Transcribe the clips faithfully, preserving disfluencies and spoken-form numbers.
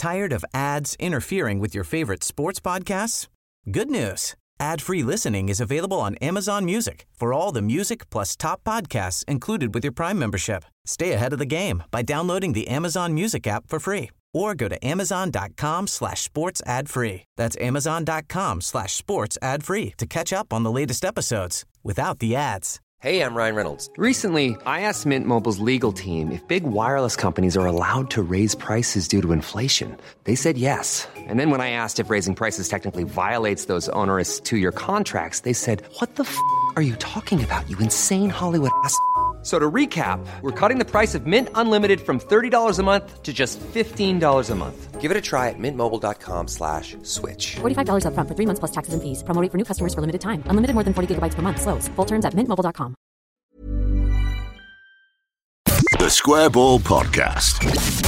Tired of ads interfering with your favorite sports podcasts? Good news. Ad-free listening is available on Amazon Music for all the music plus top podcasts included with your Prime membership. Stay ahead of the game by downloading the Amazon Music app for free or go to amazon.com slash sports ad free. That's amazon.com slash sports ad free to catch up on the latest episodes without the ads. Hey, I'm Ryan Reynolds. Recently, I asked Mint Mobile's legal team if big wireless companies are allowed to raise prices due to inflation. They said yes. And then when I asked if raising prices technically violates those onerous two-year contracts, they said, what the f*** are you talking about, you insane Hollywood ass f- So to recap, we're cutting the price of Mint Unlimited from thirty dollars a month to just fifteen dollars a month. Give it a try at mintmobile.com slash switch. forty-five dollars up front for three months plus taxes and fees. Promo rate for new customers for limited time. Unlimited more than forty gigabytes per month. Slows full terms at mint mobile dot com. The Square Ball Podcast.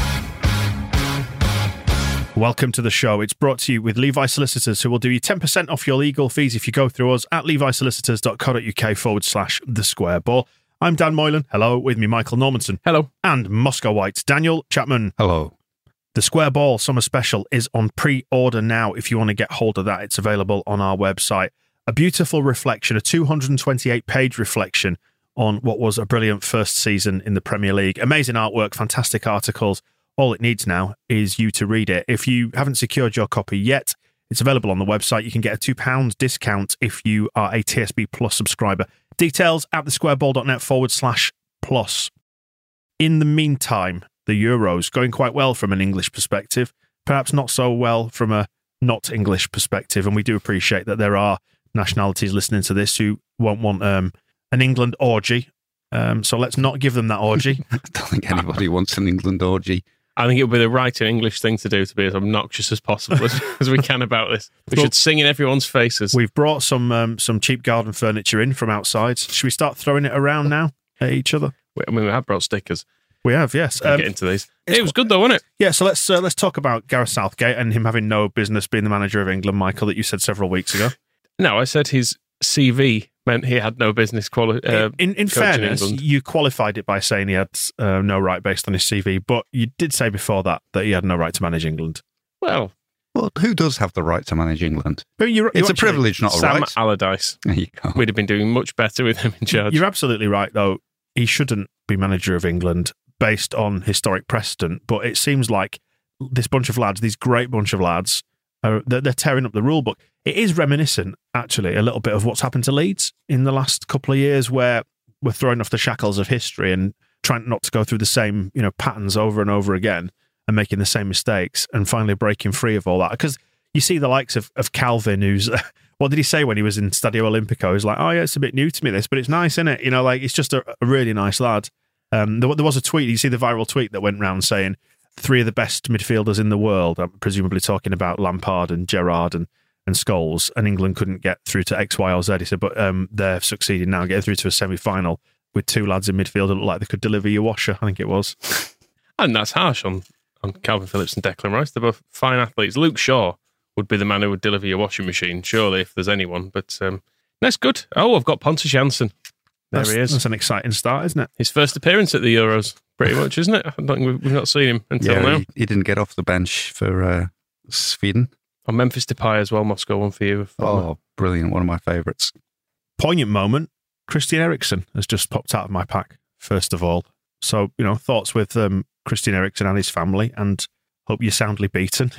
Welcome to the show. It's brought to you with Levi Solicitors, who will do you ten percent off your legal fees if you go through us at levisolicitors.co.uk forward slash the Square Ball. I'm Dan Moylan. Hello. With me, Michael Normanson. Hello. And Moscow White, Daniel Chapman. Hello. The Square Ball Summer Special is on pre-order now. If you want to get hold of that, it's available on our website. A beautiful reflection, a two hundred twenty-eight page reflection on what was a brilliant first season in the Premier League. Amazing artwork, fantastic articles. All it needs now is you to read it. If you haven't secured your copy yet, it's available on the website. You can get a two pounds discount if you are a T S B Plus subscriber. Details at thesquareball.net forward slash plus. In the meantime, the Euros going quite well from an English perspective, perhaps not so well from a not English perspective. And we do appreciate that there are nationalities listening to this who won't want um, an England orgy. Um, so let's not give them that orgy. I don't think anybody wants an England orgy. I think it would be the right and English thing to do to be as obnoxious as possible as, as we can about this. We well, should sing in everyone's faces. We've brought some um, some cheap garden furniture in from outside. Should we start throwing it around now at each other? I mean, we have brought stickers. We have, yes. Um, get into these. It was good though, wasn't it? Yeah, so let's uh, let's talk about Gareth Southgate and him having no business being the manager of England, Michael, that you said several weeks ago. No, I said his C V meant he had no business quali- uh, in, in fairness, England. You qualified it by saying he had uh, no right based on his C V, but you did say before that that he had no right to manage England. Well, well, who does have the right to manage England? But you're, it's you're a actually, privilege, not a Sam right. Sam Allardyce. There you go. We'd have been doing much better with him in charge. You're absolutely right, though. He shouldn't be manager of England based on historic precedent, but it seems like this bunch of lads, these great bunch of lads, are, they're, they're tearing up the rule book. It is reminiscent, actually, a little bit of what's happened to Leeds in the last couple of years, where we're throwing off the shackles of history and trying not to go through the same, you know, patterns over and over again and making the same mistakes and finally breaking free of all that. Because you see the likes of, of Calvin, who's, what did he say when he was in Stadio Olimpico? He's like, oh yeah, it's a bit new to me, this, but it's nice, isn't it? You know, like, it's just a, a really nice lad. Um, there, there was a tweet, you see the viral tweet that went round saying three of the best midfielders in the world, I'm presumably talking about Lampard and Gerrard and and Scholes, and England couldn't get through to X, Y, or Z. He said, but um, they're succeeding now, getting through to a semi-final with two lads in midfield that look like they could deliver your washer, I think it was. And that's harsh on, on Calvin Phillips and Declan Rice. They're both fine athletes. Luke Shaw would be the man who would deliver your washing machine, surely, if there's anyone. But um, that's good. Oh, I've got Pontus Jansson. There that's, he is. That's an exciting start, isn't it? His first appearance at the Euros, pretty much, isn't it? I don't think we've, we've not seen him until yeah, now. He, he didn't get off the bench for uh, Sweden. On Memphis Depay as well, Moscow, one for you. Oh, brilliant. One of my favourites. Poignant moment. Christian Eriksen has just popped out of my pack, first of all. So, you know, thoughts with um, Christian Eriksen and his family, and hope you're soundly beaten.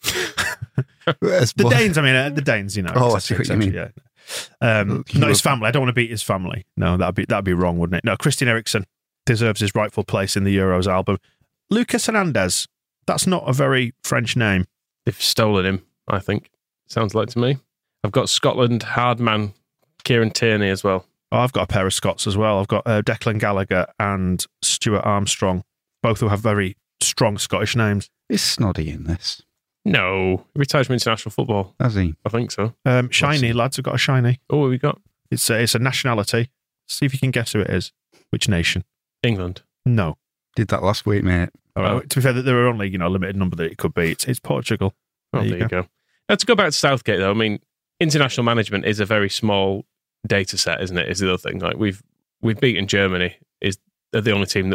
the Danes, I mean, uh, the Danes, you know. Oh, I see what you mean. Yeah. Um, not his family. I don't want to beat his family. No, that'd be that'd be wrong, wouldn't it? No, Christian Eriksen deserves his rightful place in the Euros album. Lucas Hernandez. That's not a very French name. They've stolen him, I think. Sounds like to me. I've got Scotland hard man Kieran Tierney as well. Oh, I've got a pair of Scots as well. I've got uh, Declan Gallagher and Stuart Armstrong, both who have very strong Scottish names. Is Snoddy in this? No. He retired from international football. Has he? I think so. Um, shiny, lads have got a shiny. Oh, what have we got? It's a, it's a nationality. See if you can guess who it is. Which nation? England. No. Did that last week, mate. All right. To be fair, there are only, you know, a limited number that it could be. It's, it's Portugal. Oh, there, there you go. go. Now, to go back to Southgate, though, I mean, international management is a very small data set, isn't it? Is the other thing. Like we've we've beaten Germany. Is they're the only team that we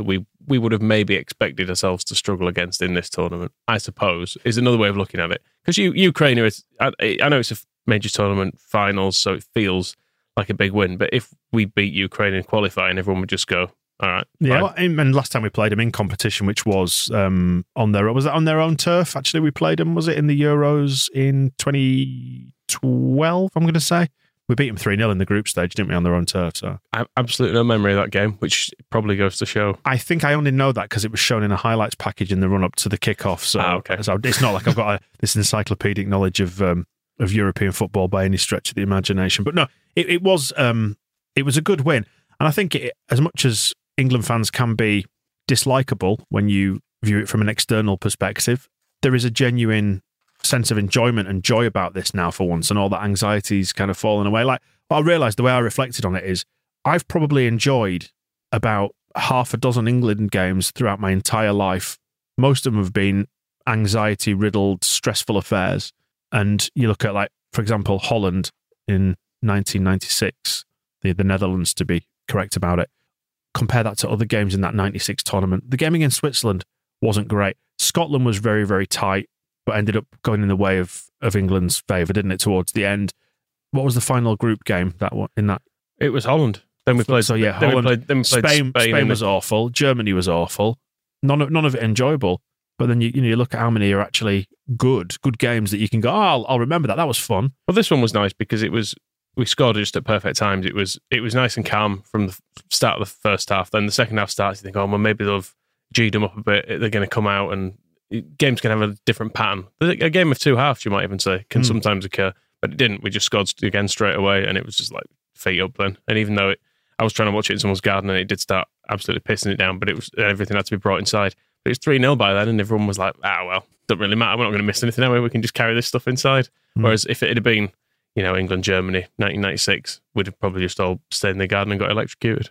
we would have maybe expected ourselves to struggle against in this tournament, I suppose, is another way of looking at it. Because you, Ukraine, are, I, I know it's a major tournament finals, so it feels like a big win. But if we beat Ukraine in qualifying, everyone would just go, all right. Yeah, well, and last time we played them in competition, which was um, on their was that on their own turf? Actually, we played them. Was it in the Euros in twenty twelve? I'm going to say we beat them three nil in the group stage, didn't we, on their own turf? So I have absolutely no memory of that game, which probably goes to show. I think I only know that because it was shown in a highlights package in the run up to the kickoff. So, ah, okay. so it's not like I've got a, this encyclopedic knowledge of um, of European football by any stretch of the imagination. But no, it, it was um, it was a good win, and I think it, as much as England fans can be dislikable when you view it from an external perspective, there is a genuine sense of enjoyment and joy about this now for once, and all that anxiety's kind of fallen away. Like, I realised the way I reflected on it is I've probably enjoyed about half a dozen England games throughout my entire life. Most of them have been anxiety-riddled, stressful affairs. And you look at, like, for example, Holland in nineteen ninety-six, the, the Netherlands to be correct about it. Compare that to other games in that ninety-six tournament. The game against Switzerland wasn't great. Scotland was very, very tight, but ended up going in the way of, of England's favour, didn't it, towards the end? What was the final group game that one, in that? It was Holland. Then we played. So yeah, then Holland. We played, then we played Spain. Spain, Spain was awful. Germany was awful. None of none of it enjoyable. But then you you know you look at how many are actually good, good games that you can go. Oh, I'll, I'll remember that. That was fun. Well, this one was nice because it was we scored just at perfect times. It was it was nice and calm from the start of the first half. Then the second half starts. You think, oh well, maybe they've G'd them up a bit. They're going to come out and games can have a different pattern. A game of two halves, you might even say, can mm. sometimes occur. But it didn't. We just scored again straight away, and it was just like feet up then. And even though it, I was trying to watch it in someone's garden, and it did start absolutely pissing it down, but it was everything had to be brought inside. But it was three nil by then, and everyone was like, ah, well, doesn't really matter. We're not going to miss anything anyway. We can just carry this stuff inside. Mm. Whereas if it had been, you know, England, Germany, nineteen ninety-six, we'd have probably just all stayed in the garden and got electrocuted.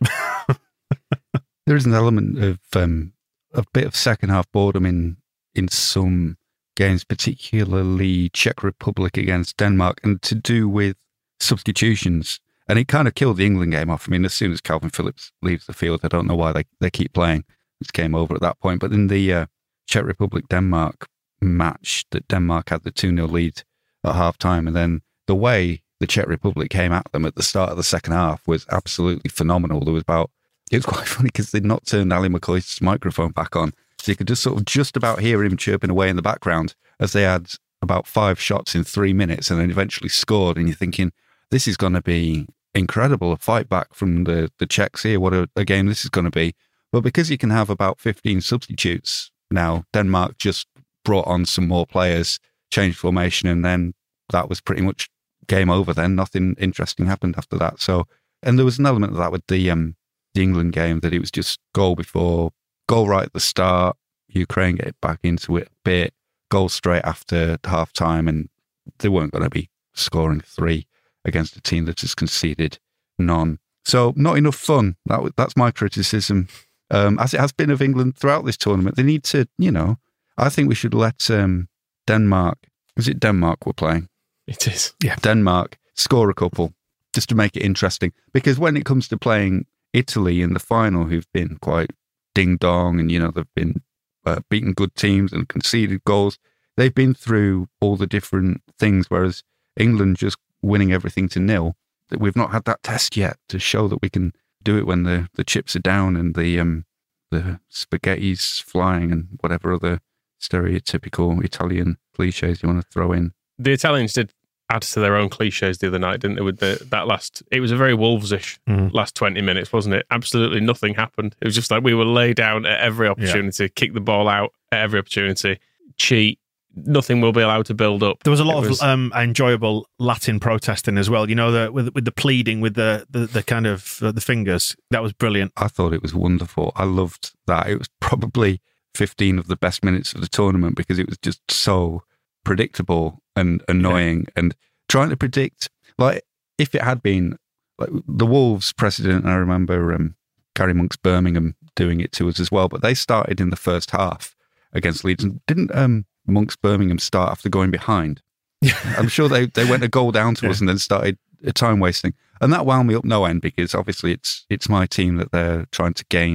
There is an element of um, a bit of second half boredom in in some games, particularly Czech Republic against Denmark, and to do with substitutions. And it kind of killed the England game off. I mean, as soon as Calvin Phillips leaves the field, I don't know why they, they keep playing. It's game over at that point. But in the uh, Czech Republic-Denmark match, that Denmark had the two nil lead at half-time, and then the way the Czech Republic came at them at the start of the second half was absolutely phenomenal. There was about, it was quite funny because they'd not turned Ali McCoist's microphone back on. So you could just sort of just about hear him chirping away in the background as they had about five shots in three minutes and then eventually scored. And you're thinking, this is going to be incredible, a fight back from the, the Czechs here. What a, a game this is going to be. But because you can have about fifteen substitutes now, Denmark just brought on some more players, changed formation, and then that was pretty much game over then. Nothing interesting happened after that. So, and there was an element of that with the, um, the England game, that it was just goal before, goal right at the start, Ukraine get back into it a bit, goal straight after half time, and they weren't going to be scoring three against a team that has conceded none. So not enough fun. That That's my criticism, um, as it has been of England throughout this tournament. They need to, you know, I think we should let um, Denmark, is it Denmark we're playing? It is. Yeah. Denmark score a couple just to make it interesting. Because when it comes to playing Italy in the final, who've been quite ding-dong and, you know, they've been uh, beaten good teams and conceded goals, they've been through all the different things, whereas England just winning everything to nil, that we've not had that test yet to show that we can do it when the, the chips are down and the um the spaghetti's flying and whatever other stereotypical Italian cliches you want to throw in. The Italians did add to their own cliches the other night, didn't they? With the, that last, it was a very Wolves-ish mm. last twenty minutes, wasn't it? Absolutely nothing happened. It was just like we were laid down at every opportunity, yeah. kick the ball out at every opportunity, cheat. Nothing will be allowed to build up. There was a lot was, of um, enjoyable Latin protesting as well. You know, the, with with the pleading, with the the, the kind of uh, the fingers. That was brilliant. I thought it was wonderful. I loved that. It was probably fifteen of the best minutes of the tournament because it was just so predictable and annoying. Yeah. And trying to predict, like, if it had been like the Wolves precedent, I remember um, Gary Monk's Birmingham doing it to us as well. But they started in the first half against Leeds and didn't. Um, Monk's Birmingham start after going behind. I'm sure they, they went a goal down to yeah. us and then started time wasting. And that wound me up no end because obviously it's it's my team that they're trying to gain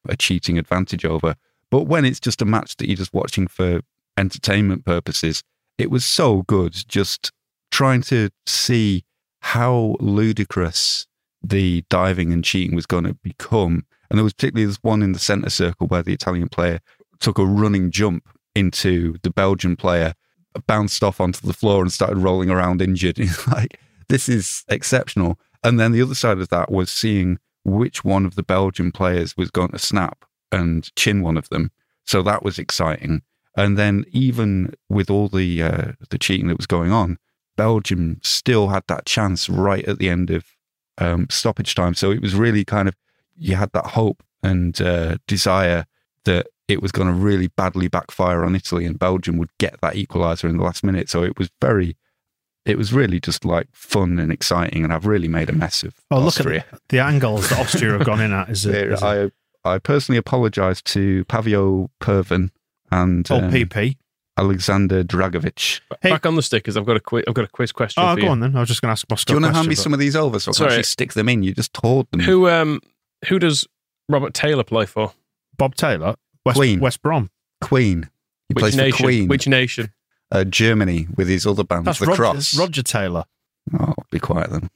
a cheating advantage over. But when it's just a match that you're just watching for entertainment purposes, it was so good just trying to see how ludicrous the diving and cheating was going to become. And there was particularly this one in the centre circle where the Italian player took a running jump into the Belgian player, bounced off onto the floor and started rolling around injured. Like, this is exceptional. And then the other side of that was seeing which one of the Belgian players was going to snap and chin one of them. So that was exciting. And then even with all the uh, the cheating that was going on, Belgium still had that chance right at the end of um, stoppage time. So it was really kind of, you had that hope and uh, desire that it was going to really badly backfire on Italy and Belgium would get that equaliser in the last minute. So it was very, it was really just like fun and exciting. And I've really made a mess of oh, Austria. Look at the angles that Austria have gone in at. Is, a, is I, I personally apologise to Pavio Pervin and oh, um, P P. Alexander Dragovic. Hey. Back on the stickers, I've got a quiz. I've got a quiz question. Oh, for go you. on then. I was just going to ask Moscow. Do you want to hand me but... some of these over so I can Sorry. actually stick them in? You just told them. Who um who does Robert Taylor play for? Bob Taylor, West, Queen. West Brom. Queen. He Which plays nation? for Queen. Which nation? Uh, Germany with his other band, That's The Roger, Cross. Roger Taylor. Oh, be quiet then.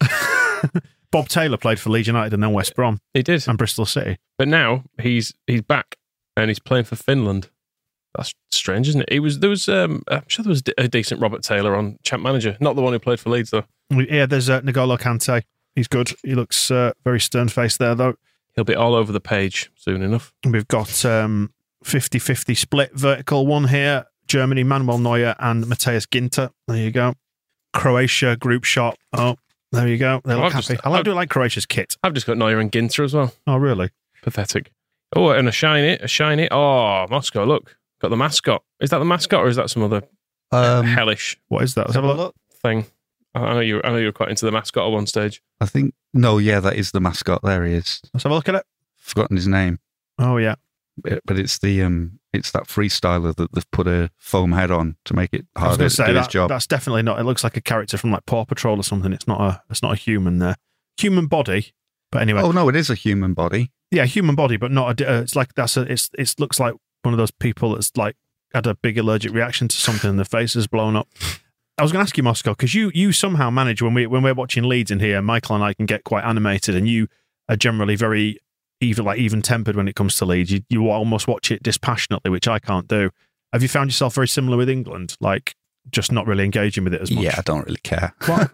Bob Taylor played for Leeds United and then West Brom He did, and Bristol City. but now he's he's back and he's playing for Finland. That's strange, isn't it? He was there was um I'm sure there was a decent Robert Taylor on Champ Manager, not the one who played for Leeds though. Yeah, there's uh, N'Golo Kante. He's good. He looks uh, very stern-faced there, though. He'll be all over the page soon enough. We've got um, fifty-fifty split vertical one here. Germany, Manuel Neuer and Matthias Ginter. There you go. Croatia, group shot. Oh, there you go. They Oh, look I've happy. just- I like, I've- do like Croatia's kit. I've just got Neuer and Ginter as well. Oh, really? Pathetic. Oh, and a shiny, a shiny. Oh, Moscow, look. Got the mascot. Is that the mascot or is that some other Um, hellish What is that? Let's have a look. thing? I I know you. I know you were quite into the mascot at one stage. I think, no, yeah, that is the mascot. There he is. Let's have a look at it. Forgotten his name. Oh, yeah. But but it's the um, it's that freestyler that they've put a foam head on to make it I was harder going to to say do his that, job. that's definitely not. It looks like a character from like Paw Patrol or something. It's not a. It's not a human there. Human body, but anyway. Oh no, it is a human body. Yeah, human body, but not a. Uh, it's like that's a. It's it looks like one of those people that's like had a big allergic reaction to something and the face is blown up. I was going to ask you, Moscow, because you you somehow manage when we when we're watching Leeds in here, Michael and I can get quite animated, and you are generally very even like even tempered when it comes to Leeds. You you almost watch it dispassionately, which I can't do. Have you found yourself very similar with England, like just not really engaging with it as much? Yeah, I don't really care. What?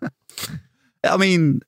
I mean,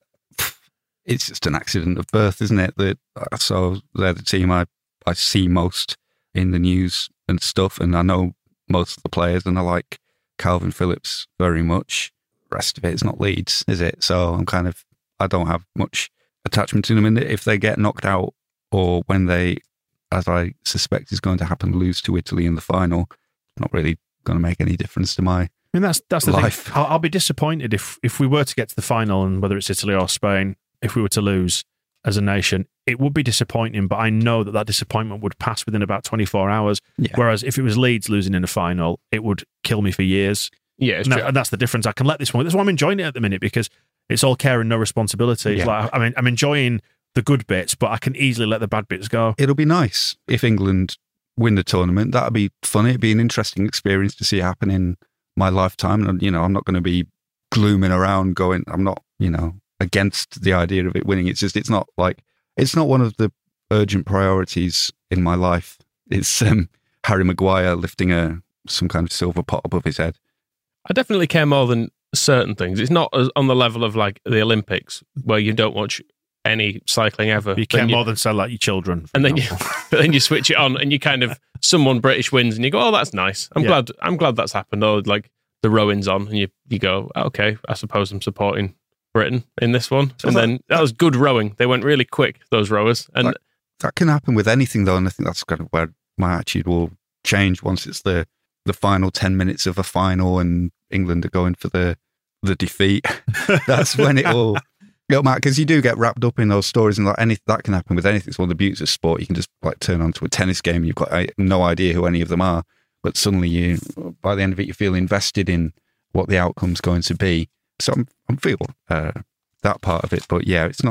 it's just an accident of birth, isn't it? That so they're the team I I see most in the news and stuff, and I know most of the players, and I like Calvin Phillips very much. The rest of it is not Leeds, is it? So I'm kind of I don't have much attachment to them, and if they get knocked out or when they, as I suspect is going to happen, lose to Italy in the final, not really going to make any difference to my. I mean, that's that's the Life. thing. I'll, I'll be disappointed if if we were to get to the final, and whether it's Italy or Spain, if we were to lose as a nation, it would be disappointing. But I know that that disappointment would pass within about twenty-four hours. Yeah. Whereas if it was Leeds losing in a final, it would kill me for years. Yeah, it's And, true. that- and that's the difference. I can let this one. That's why I'm enjoying it at the minute, because it's all care and no responsibility. It's Yeah. Like I mean, I'm enjoying the good bits, but I can easily let the bad bits go. It'll be nice if England win the tournament. That'd be fun. It'd be an interesting experience to see happen in my lifetime. And, you know, I'm not going to be glooming around going, I'm not, you know, against the idea of it winning. It's just, it's not like, it's not one of the urgent priorities in my life. It's um, Harry Maguire lifting a some kind of silver pot above his head. I definitely care more than certain things. It's not as, on the level of like the Olympics where you don't watch any cycling ever. You care Then more than sell like your children, for and then you, example. but then you switch it on and you kind of someone British wins and you go, oh, that's nice. I'm Yeah. glad. I'm glad that's happened. Or like the rowing's on and you you go, okay, I suppose I'm supporting Britain in this one. So and that- then that was good rowing. They went really quick, those rowers. And That, that can happen with anything, though, and I think that's kind of where my attitude will change once it's the the final ten minutes of a final and England are going for the the defeat. That's when it will. You know, Matt, because you do get wrapped up in those stories, and like any that can happen with anything. It's one of the beauties of sport. You can just like turn on to a tennis game, and you've got uh, no idea who any of them are, but suddenly you, by the end of it, you feel invested in what the outcome's going to be. So I'm, I'm feel uh, that part of it, but yeah, it's not.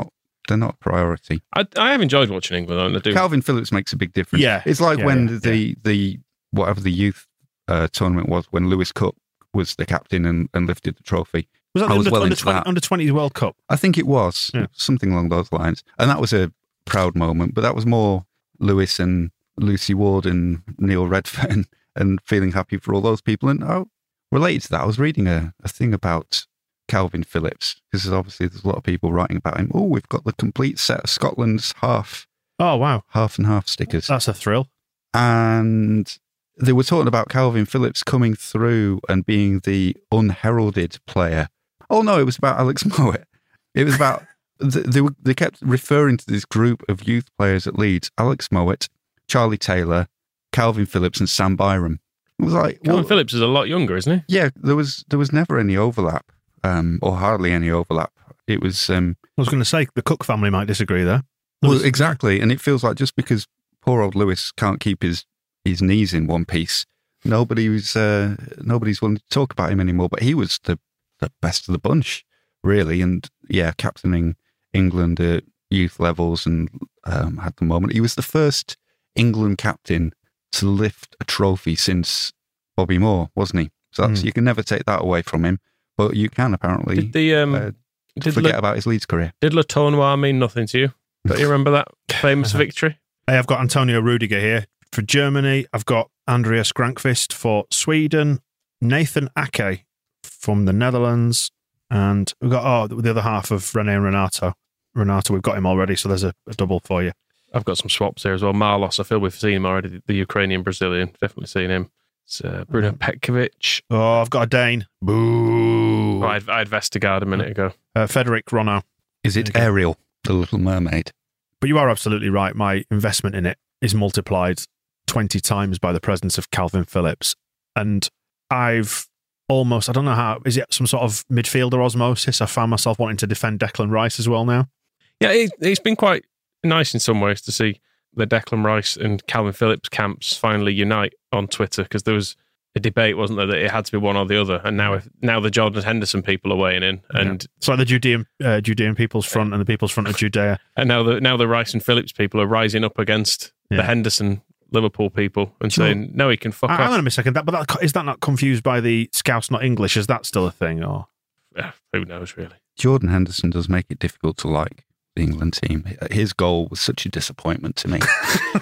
they're not a priority. I, I have enjoyed watching England. And I do. Calvin Phillips makes a big difference. Yeah. It's like Yeah, when yeah, the, yeah. the whatever the youth uh, tournament was, when Lewis Cook was the captain and, and lifted the trophy. Was that I the was under, well under, into twenty, that. under twenties World Cup? I think it was Yeah. something along those lines. And that was a proud moment, but that was more Lewis and Lucy Ward and Neil Redfern and feeling happy for all those people. And oh, related to that, I was reading a, a thing about Calvin Phillips, because obviously there's a lot of people writing about him. Oh, we've got the complete set of Scotland's half, Oh, wow. half and half stickers. That's a thrill. And they were talking about Calvin Phillips coming through and being the unheralded player. Oh no, it was about Alex Mowat. It was about they were, they kept referring to this group of youth players at Leeds: Alex Mowat, Charlie Taylor, Calvin Phillips, and Sam Byram. It was like, Calvin well, Phillips is a lot younger, isn't he? yeah, there was there was never any overlap, um, or hardly any overlap. It was um, I was going to say the Cook family might disagree there. well, exactly, and it feels like just because poor old Lewis can't keep his his knees in one piece, nobody's uh, nobody's willing to talk about him anymore. But he was the, the best of the bunch, really, and yeah, captaining England at youth levels and um, at the moment, he was the first England captain to lift a trophy since Bobby Moore, wasn't he? So that's, Mm. you can never take that away from him, but you can apparently Did the um, uh, did forget Le, about his Leeds career. did Le Tournois mean nothing to you? Don't you remember that famous victory? Hey, I've got Antonio Rudiger here for Germany. I've got Andreas Grankvist for Sweden, Nathan Ake from the Netherlands, and we've got oh the other half of Rene and Renato. Renato, we've got him already, so there's a, a double for you. I've got some swaps here as well. Marlos, I feel we've seen him already. The Ukrainian Brazilian, definitely seen him. It's uh, Bruno Petkovic. Oh, I've got a Dane. Boo. Oh, I, had, I had Vestergaard a minute ago. Uh, Frederic Rono. Is it Okay. Ariel, the Little Mermaid? But you are absolutely right. My investment in it is multiplied twenty times by the presence of Calvin Phillips. And I've almost, I don't know how, is it some sort of midfielder osmosis? I found myself wanting to defend Declan Rice as well now. Yeah, it, it's been quite nice in some ways to see the Declan Rice and Calvin Phillips camps finally unite on Twitter, because there was a debate, wasn't there, that it had to be one or the other. And now if, now the Jordan Henderson people are weighing in, and Yeah. It's like the Judean, uh, Judean People's Front and the People's Front of Judea. and now the now the Rice and Phillips people are rising up against Yeah. the Henderson Liverpool people and Sure. saying, no, he can fuck Hang off. on a second, that, but that, is that not confused by the Scouse not English? Is that still a thing? Or Yeah, who knows, really? Jordan Henderson does make it difficult to like the England team. His goal was such a disappointment to me.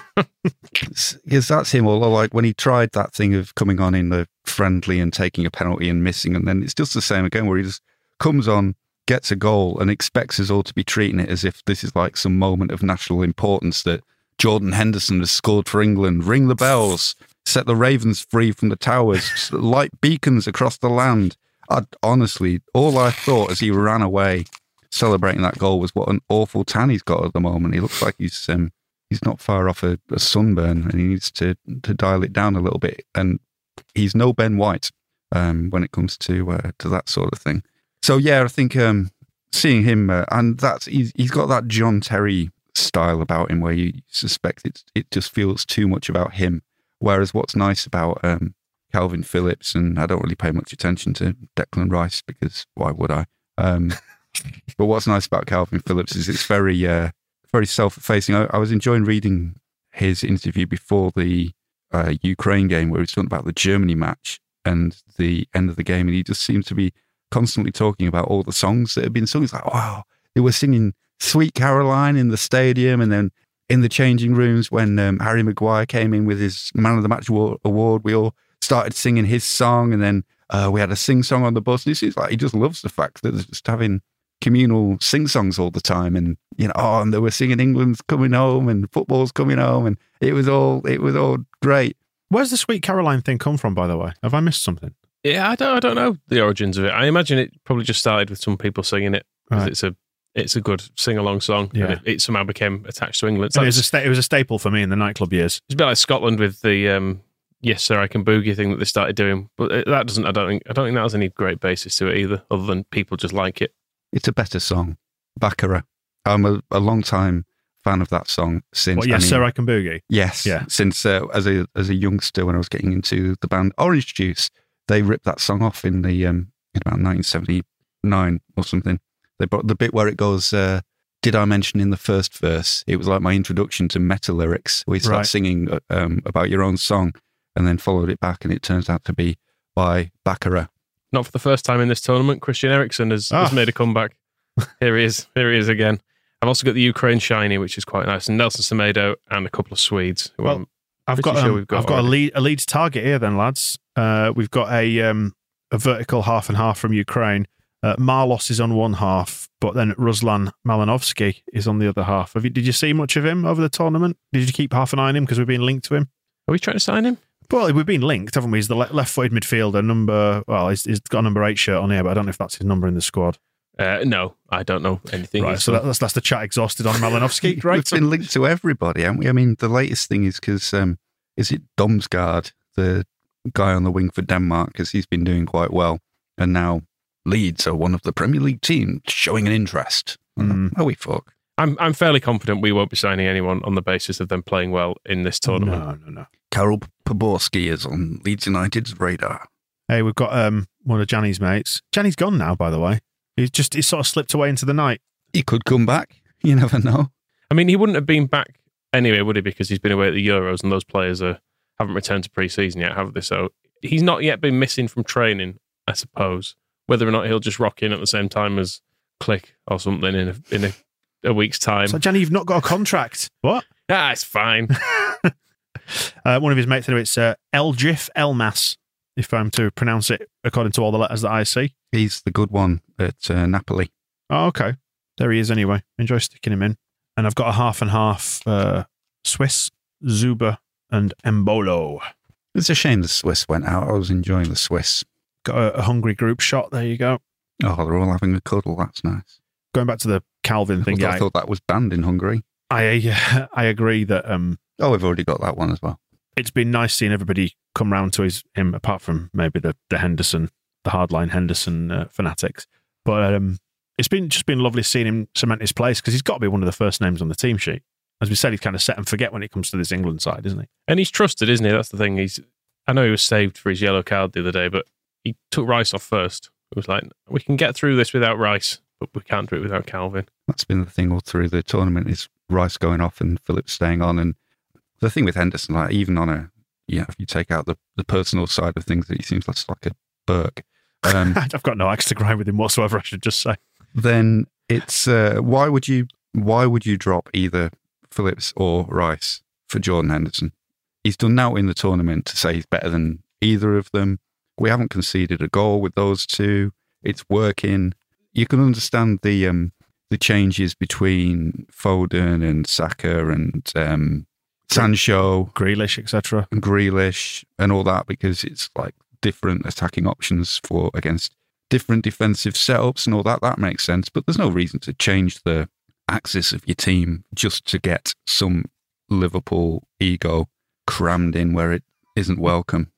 Because that's him, although like when he tried that thing of coming on in the friendly and taking a penalty and missing, and then it's just the same again where he just comes on, gets a goal and expects us all to be treating it as if this is like some moment of national importance that Jordan Henderson has scored for England. Ring the bells, set the ravens free from the towers, light beacons across the land. I, honestly, all I thought as he ran away celebrating that goal was what an awful tan he's got at the moment. He looks like he's um, he's not far off a, a sunburn, and he needs to to dial it down a little bit. And he's no Ben White um, when it comes to uh, to that sort of thing. So yeah, I think um, seeing him uh, and that's he's, he's got that John Terry style about him where you suspect it it just feels too much about him. Whereas what's nice about um, Calvin Phillips, and I don't really pay much attention to Declan Rice because why would I? Um, but what's nice about Calvin Phillips is it's very, uh, very self-effacing. I, I was enjoying reading his interview before the uh, Ukraine game where he was talking about the Germany match and the end of the game, and he just seemed to be constantly talking about all the songs that had been sung. It's like, wow, they were singing Sweet Caroline in the stadium, and then in the changing rooms when um, Harry Maguire came in with his Man of the Match award, we all started singing his song, and then uh, we had a sing-song on the bus. And it seems like he just loves the fact that they're just having communal sing-songs all the time, and you know, oh, and they were singing England's coming home and football's coming home, and it was all it was all great. where's the Sweet Caroline thing come from, by the way? Have I missed something? Yeah, I don't, I don't know the origins of it. I imagine it probably just started with some people singing it because Right. it's a it's a good sing-along song, Yeah. and it, it somehow became attached to England. I mean, it, It's, was a sta- it was a staple for me in the nightclub years. it's a bit like Scotland with the um, "Yes, Sir, I Can Boogie" thing that they started doing, but it, that doesn't. I don't think. I don't think that has any great basis to it either, other than people just like it. It's a better song, Baccarat. I'm a, a long time fan of that song since. What, yes, I mean, sir, I can boogie. Yes, Yeah. Since uh, as a as a youngster, when I was getting into the band Orange Juice, they ripped that song off in the um, in about nineteen seventy-nine or something. They brought the bit where it goes, uh, did I mention in the first verse, it was like my introduction to meta lyrics, where you start Right. singing um, about your own song and then followed it back, and it turns out to be by Baccarat. Not for the first time in this tournament, Christian Eriksen has, Ah. has made a comeback. Here he is. Here he is again. I've also got the Ukraine shiny, which is quite nice, and Nelson Semedo and a couple of Swedes. Who Well, I'm I've pretty got, sure um, we've got I've got a, already. lead, a Leeds target here then, lads. Uh, we've got a um, a vertical half and half from Ukraine. Uh, Marlos is on one half, but then Ruslan Malinovsky is on the other half. Have you, did you see much of him over the tournament? Did you keep half an eye on him because we've been linked to him? Are we trying to sign him? Well, we've been linked, haven't we? He's the le- left-footed midfielder, number, well, he's, he's got a number eight shirt on here, but I don't know if that's his number in the squad. Uh, no, I don't know anything. Right, He's so done. that, that's, that's the chat exhausted on Malinovsky, right? We've been linked to everybody, haven't we? I mean, the latest thing is because, um, is it Domsgaard, the guy on the wing for Denmark, because he's been doing quite well. And now Leeds are one of the Premier League teams showing an interest. Mm. Oh, we fuck. I'm I'm fairly confident we won't be signing anyone on the basis of them playing well in this tournament. No, no, no. Karol Poborski is on Leeds United's radar. Hey, we've got um, one of Janny's mates. Janny's gone now, by the way. He's just he's sort of slipped away into the night. He could come back. You never know. I mean, he wouldn't have been back anyway, would he? Because he's been away at the Euros, and those players are haven't returned to pre-season yet, have they? So he's not yet been missing from training, I suppose. Whether or not he'll just rock in at the same time as Click or something in a, in a, a week's time. So, Janny, you've not got a contract. What? Ah, it's fine. Uh, one of his mates, anyway, it's uh, Eljif Elmas, if I'm to pronounce it according to all the letters that I see. He's the good one at uh, Napoli. Oh, okay. There he is anyway. Enjoy sticking him in. And I've got a half and half uh, Swiss, Zuber, and Embolo. It's a shame the Swiss went out. I was enjoying the Swiss. Got a, a hungry group shot. There you go. Oh, they're all having a cuddle. That's nice. Going back to the Calvin thing, I yeah, thought, I thought that was banned in Hungary. I I agree that um, Oh, we've already got that one as well. it's been nice seeing everybody come round to his him, apart from maybe the the Henderson, the hardline Henderson uh, fanatics. But um, it's been just been lovely seeing him cement his place because he's got to be one of the first names on the team sheet. As we said, he's kind of set and forget when it comes to this England side, isn't he? And he's trusted, isn't he? That's the thing. He's. I know he was saved for his yellow card the other day, but he took Rice off first. It was like, we can get through this without Rice, but we can't do it without Calvin. That's been the thing all through the tournament is Rice going off and Phillips staying on. And the thing with Henderson, like even on a, yeah, if you take out the, the personal side of things, he seems less like a Burke. Um, I've got no axe to grind with him whatsoever, I should just say. then it's, uh, why would you, why would you drop either Phillips or Rice for Jordan Henderson? He's done now in the tournament to say he's better than either of them. We haven't conceded a goal with those two. It's working. You can understand the um, the changes between Foden and Saka and um, Sancho, Grealish, et cetera. and Grealish and all that because it's like different attacking options for against different defensive setups and all that. That makes sense. But there's no reason to change the axis of your team just to get some Liverpool ego crammed in where it isn't welcome.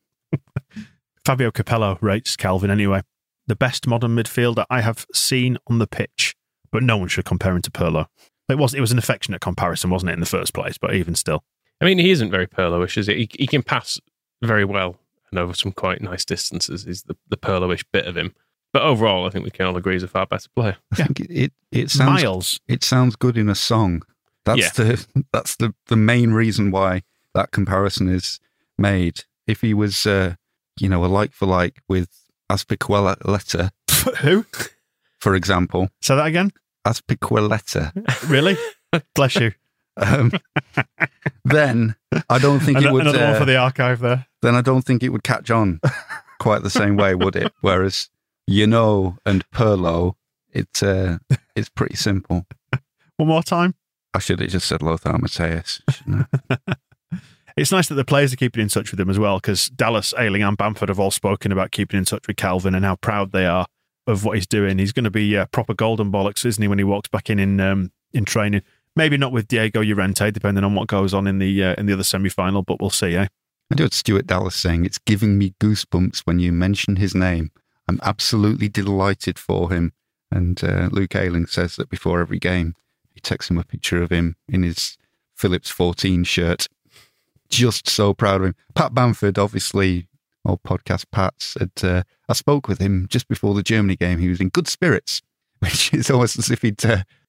Fabio Capello rates Calvin anyway. The best modern midfielder I have seen on the pitch, but no one should compare him to Pirlo. It was it was an affectionate comparison, wasn't it, in the first place? But even still, I mean, he isn't very Pirlo-ish, is he? He, he can pass very well and over some quite nice distances, is the, the Pirlo-ish bit of him. But overall, I think we can all agree he's a far better player. I think it, it, it sounds Miles. it sounds good in a song. That's Yeah. the that's the, the main reason why that comparison is made. If he was, uh, you know, a like for like with Azpilicueta, Who? for example, Say that again. Azpilicueta, Really? Bless you. um, then I don't think it Another, would. another uh, one for the archive there. then I don't think it would catch on quite the same way, would it? Whereas you know and Pirlo, it's uh, it's pretty simple. One more time. I should have just said Lothar Matthäus, shouldn't I? It's nice that the players are keeping in touch with him as well, because Dallas, Ayling and Bamford have all spoken about keeping in touch with Calvin and how proud they are of what he's doing. He's going to be uh, proper golden bollocks, isn't he, when he walks back in in, um, in training? Maybe not with Diego Llorente, depending on what goes on in the uh, in the other semi-final, but we'll see, eh? I do have Stuart Dallas saying, it's giving me goosebumps when you mention his name. I'm absolutely delighted for him. And uh, Luke Ayling says that before every game, he texts him a picture of him in his Phillips fourteen shirt. Just so proud of him. Pat Bamford, obviously, old podcast Pat, said, uh, I spoke with him just before the Germany game. He was in good spirits, which is almost as if he'd uh,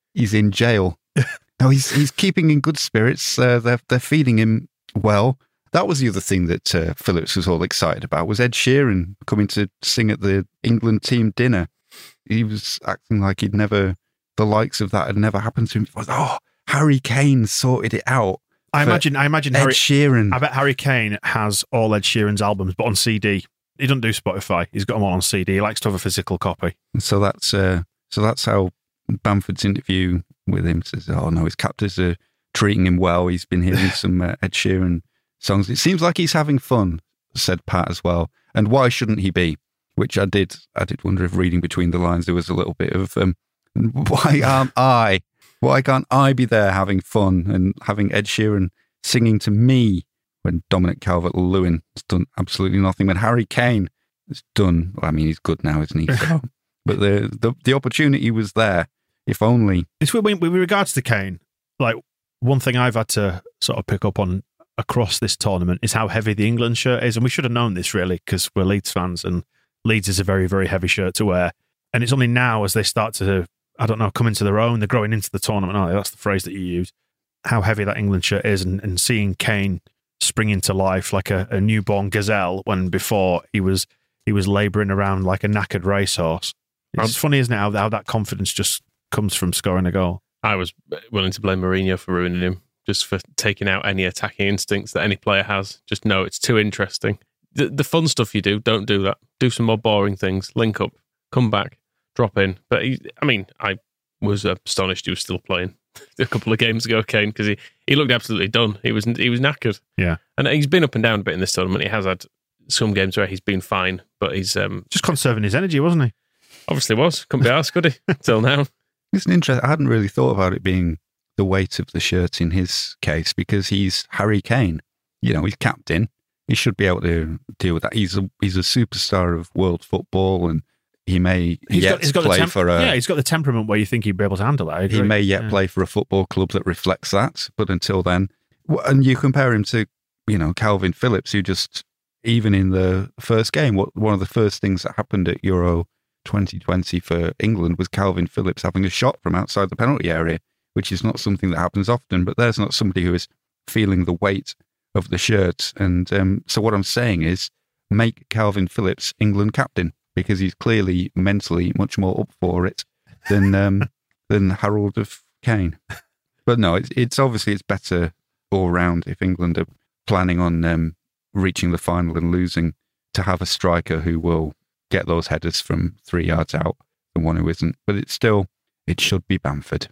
he's in jail. No, he's he's keeping in good spirits. Uh, they're they're feeding him well. That was the other thing that uh, Phillips was all excited about, was Ed Sheeran coming to sing at the England team dinner. He was acting like he'd never, the likes of that had never happened to him before. Oh, Harry Kane sorted it out. I imagine. I imagine Ed Harry, Sheeran. I bet Harry Kane has all Ed Sheeran's albums, but on C D. He doesn't do Spotify. He's got them all on C D. He likes to have a physical copy. So that's uh, so that's how Bamford's interview with him says. Oh no, his captors are treating him well. He's been hearing some uh, Ed Sheeran songs. It seems like he's having fun, said Pat as well. And why shouldn't he be? Which I did. I did wonder if reading between the lines there was a little bit of um, why aren't I? Why can't I be there having fun and having Ed Sheeran singing to me when Dominic Calvert-Lewin has done absolutely nothing? When Harry Kane has done, well, I mean, he's good now, isn't he? So, but the, the the opportunity was there. If only. It's with, with regards to Kane. Like, one thing I've had to sort of pick up on across this tournament is how heavy the England shirt is. And we should have known this, really, because we're Leeds fans, and Leeds is a very, very heavy shirt to wear. And it's only now as they start to, I don't know, come into their own, they're growing into the tournament. Oh, that's the phrase that you use. How heavy that England shirt is, and, and seeing Kane spring into life like a, a newborn gazelle when before he was he was labouring around like a knackered racehorse. It's um, funny, isn't it, how, how that confidence just comes from scoring a goal. I was willing to blame Mourinho for ruining him, just for taking out any attacking instincts that any player has. Just no, it's too interesting. The, the fun stuff you do, don't do that. Do some more boring things. Link up, come back, drop in. But he, I mean, I was astonished he was still playing a couple of games ago, Kane, because he, he looked absolutely done. He was he was knackered. Yeah, and he's been up and down a bit in this tournament. He has had some games where he's been fine, but he's um, just conserving his energy, wasn't he? Obviously was. Couldn't be asked, could he? Till now. It's an interest. I hadn't really thought about it being the weight of the shirt in his case, because he's Harry Kane. You know, he's captain. He should be able to deal with that. He's a he's a superstar of world football, and he may he's yet got, he's got play the temp- for a. Yeah, he's got the temperament where you think he'd be able to handle that. I agree. He may yet yeah. play for a football club that reflects that, but until then, and you compare him to, you know, Calvin Phillips, who just, even in the first game, what one of the first things that happened at Euro twenty twenty for England was Calvin Phillips having a shot from outside the penalty area, which is not something that happens often. But there's not somebody who is feeling the weight of the shirt. And um, so what I'm saying is, make Calvin Phillips England captain, because he's clearly mentally much more up for it than um, than Harold of Kane. But no, it's, it's obviously it's better all round if England are planning on um, reaching the final and losing, to have a striker who will get those headers from three yards out and one who isn't. But it's still, it should be Bamford.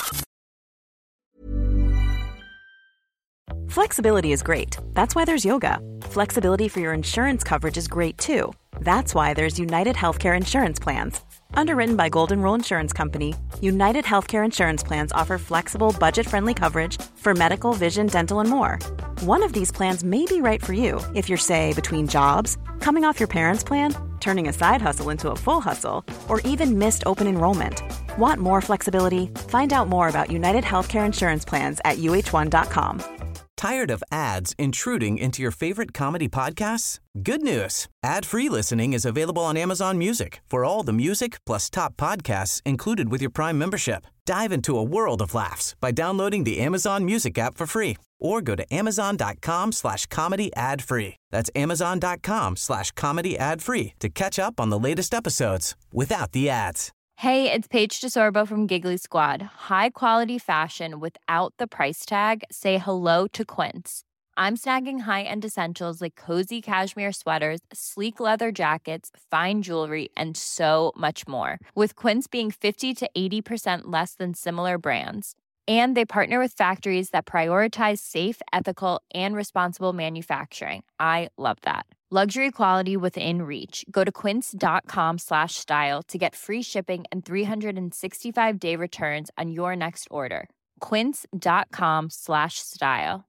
Flexibility is great. That's why there's yoga. Flexibility for your insurance coverage is great too. That's why there's United Healthcare Insurance Plans. Underwritten by Golden Rule Insurance Company, United Healthcare Insurance Plans offer flexible, budget-friendly coverage for medical, vision, dental, and more. One of these plans may be right for you if you're, say, between jobs, coming off your parents' plan, turning a side hustle into a full hustle, or even missed open enrollment. Want more flexibility? Find out more about United Healthcare Insurance Plans at U H one dot com. Tired of ads intruding into your favorite comedy podcasts? Good news. Ad-free listening is available on Amazon Music for all the music plus top podcasts included with your Prime membership. Dive into a world of laughs by downloading the Amazon Music app for free, or go to amazon.com slash comedy ad free. That's amazon.com slash comedy ad free to catch up on the latest episodes without the ads. Hey, it's Paige DeSorbo from Giggly Squad. High quality fashion without the price tag. Say hello to Quince. I'm snagging high-end essentials like cozy cashmere sweaters, sleek leather jackets, fine jewelry, and so much more. With Quince being fifty to eighty percent less than similar brands. And they partner with factories that prioritize safe, ethical, and responsible manufacturing. I love that. Luxury quality within reach. Go to quince.com slash style to get free shipping and three sixty-five day returns on your next order. Quince.com slash style.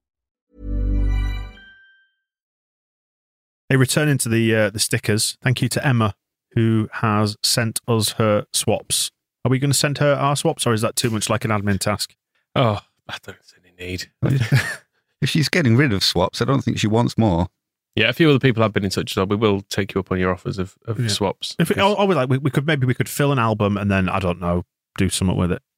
Hey, returning to the uh, the stickers, thank you to Emma, who has sent us her swaps. Are we going to send her our swaps, or is that too much like an admin task? Oh, I don't see any need. If she's getting rid of swaps, I don't think she wants more. Yeah, a few other people have been in touch as well. We will take you up on your offers of, of yeah. swaps. If it, or, or we like, we, we could maybe we could fill an album and then, I don't know, do something with it.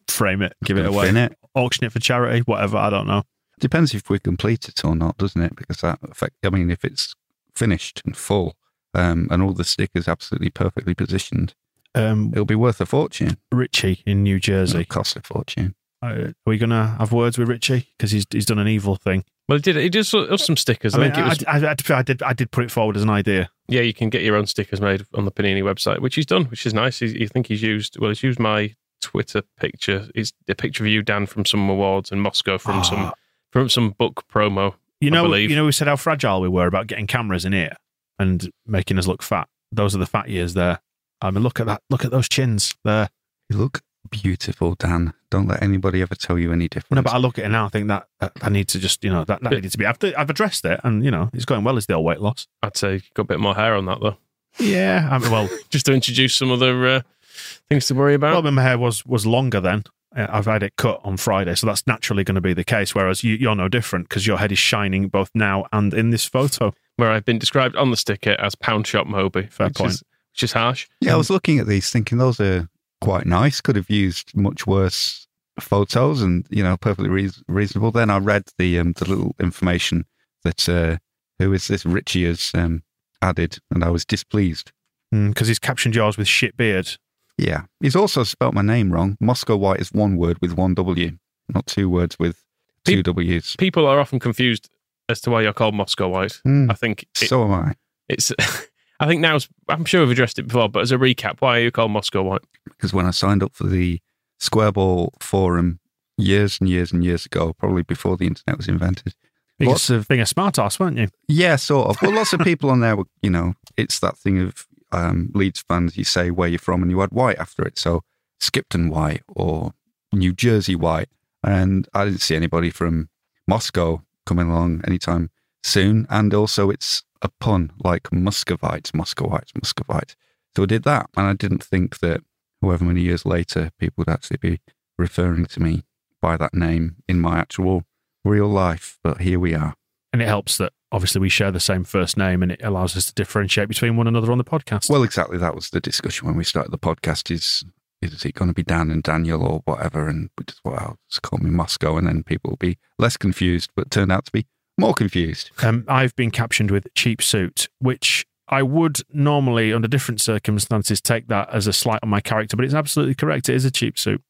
frame it, give it Gonna away, fin it. auction it for charity, whatever. I don't know. Depends if we complete it or not, doesn't it? Because that affect. I mean, if it's finished and full, um, and all the stickers absolutely perfectly positioned, Um, it'll be worth a fortune. Richie in New Jersey. It'll cost a fortune. Uh, are we going to have words with Richie? Because he's he's done an evil thing. Well, he did. He did some some stickers. I, I, mean, think it was. I, I, I, I did I did put it forward as an idea. Yeah, you can get your own stickers made on the Panini website, which he's done, which is nice. He's, you think he's used, well, he's used my Twitter picture. It's a picture of you, Dan, from some awards in Moscow from Oh. some from some book promo. You I know, believe. you know, we said how fragile we were about getting cameras in here and making us look fat. Those are the fat years there. I mean, look at that. Look at those chins there. You look beautiful, Dan. Don't let anybody ever tell you any different. No, but I look at it now. I think that, that I need to just, you know, that, that needed to be. I've, I've addressed it, and you know, it's going well as the old weight loss. I'd say you've got a bit more hair on that, though. Yeah, I mean, well, Just to introduce some other uh, things to worry about. well, my hair was was longer then. Uh, I've had it cut on Friday, so that's naturally going to be the case. Whereas you, you're no different because your head is shining both now and in this photo. Where I've been described on the sticker as Pound Shop Moby. Fair which point. Is, which is harsh. Yeah, I was looking at these thinking those are quite nice. Could have used much worse photos and, you know, perfectly reas reasonable. Then I read the um, the little information that uh, who is this Richie has um, added, and I was displeased. Because he's captioned yours with shit beard. Yeah. He's also spelt my name wrong. Moscow White is one word with one W, not two words with two Pe- W's. People are often confused as to why you're called Moscow White. Mm. I think it, So am I. it's. I think now, I'm sure we've addressed it before, but as a recap, why are you called Moscow White? Because when I signed up for the Squareball forum years and years and years ago, probably before the internet was invented, Being lots a, of being a smart ass, weren't you? Yeah, sort of. Well, lots of people on there were, you know, it's that thing of um, Leeds fans, you say where you're from and you add White after it. So Skipton White or New Jersey White. And I didn't see anybody from Moscow coming along anytime soon. And also it's a pun like Muscovites, Muscovites, Muscovite. So I did that. And I didn't think that however many years later, people would actually be referring to me by that name in my actual real life. But here we are. And it helps that obviously we share the same first name and it allows us to differentiate between one another on the podcast. Well, exactly. That was the discussion when we started the podcast. Is is it going to be Dan and Daniel or whatever? And we just, well, just call me Moscow, and then people will be less confused, but turned out to be more confused. Um, I've been captioned with cheap suit, which I would normally, under different circumstances, take that as a slight on my character, but it's absolutely correct. It is a cheap suit.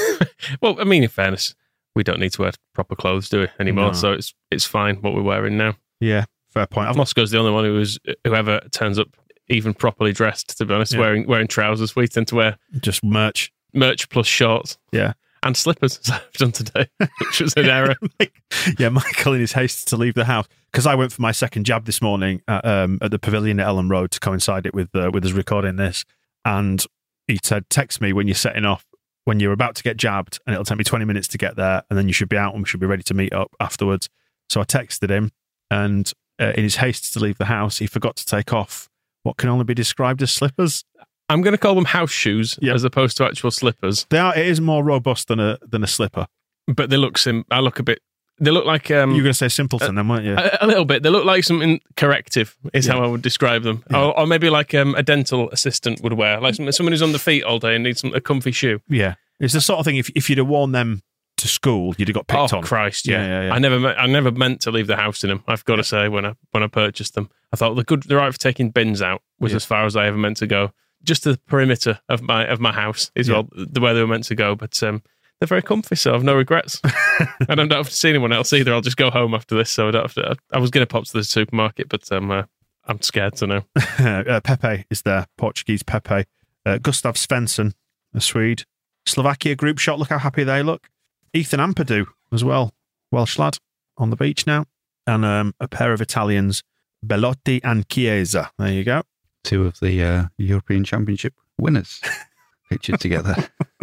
Well, I mean, in fairness, we don't need to wear proper clothes, do we, anymore? No. So it's it's fine what we're wearing now. Yeah, fair point. I've Moscow's the only one who is whoever turns up even properly dressed, to be honest, Yeah. wearing wearing trousers. We tend to wear just merch. merch plus shorts Yeah. and slippers, as I've done today, which was an error. Yeah, Michael in his haste to leave the house, because I went for my second jab this morning at, um, at the pavilion at Ellen Road to coincide it with uh, with us recording this, and he said, text me when you're setting off, when you're about to get jabbed, and it'll take me twenty minutes to get there, and then you should be out and we should be ready to meet up afterwards. So I texted him, and uh, in his haste to leave the house, he forgot to take off what can only be described as slippers. I'm going to call them house shoes Yep. as opposed to actual slippers, They are. It is more robust than a than a slipper. but they look sim. I look a bit. They look like um, you were going to say simpleton, then, weren't you? a, a little bit. They look like something corrective, is Yeah. how I would describe them, Yeah. or, or maybe like um, a dental assistant would wear, like some, someone who's on the feet all day and needs some, a comfy shoe. Yeah, it's the sort of thing. If if you'd have worn them to school, you'd have got picked oh on. Christ, yeah. Yeah, yeah, yeah. I never, me- I never meant to leave the house in them. I've got to say, when I when I purchased them, I thought the good, the right for taking bins out was Yeah. as far as I ever meant to go. Just the perimeter of my of my house is Yeah. all the way they were meant to go. But um, they're very comfy, so I've no regrets. I don't have to see anyone else either. I'll just go home after this. So I don't have to. I, I was going to pop to the supermarket, but um, uh, I'm scared to know. uh, Pepe is there, Portuguese Pepe. Uh, Gustav Svensson, a Swede. Slovakia group shot. Look how happy they look. Ethan Ampadu as well, Welsh lad on the beach now, and um, a pair of Italians, Bellotti and Chiesa. There you go. Two of the uh, European Championship winners pictured together.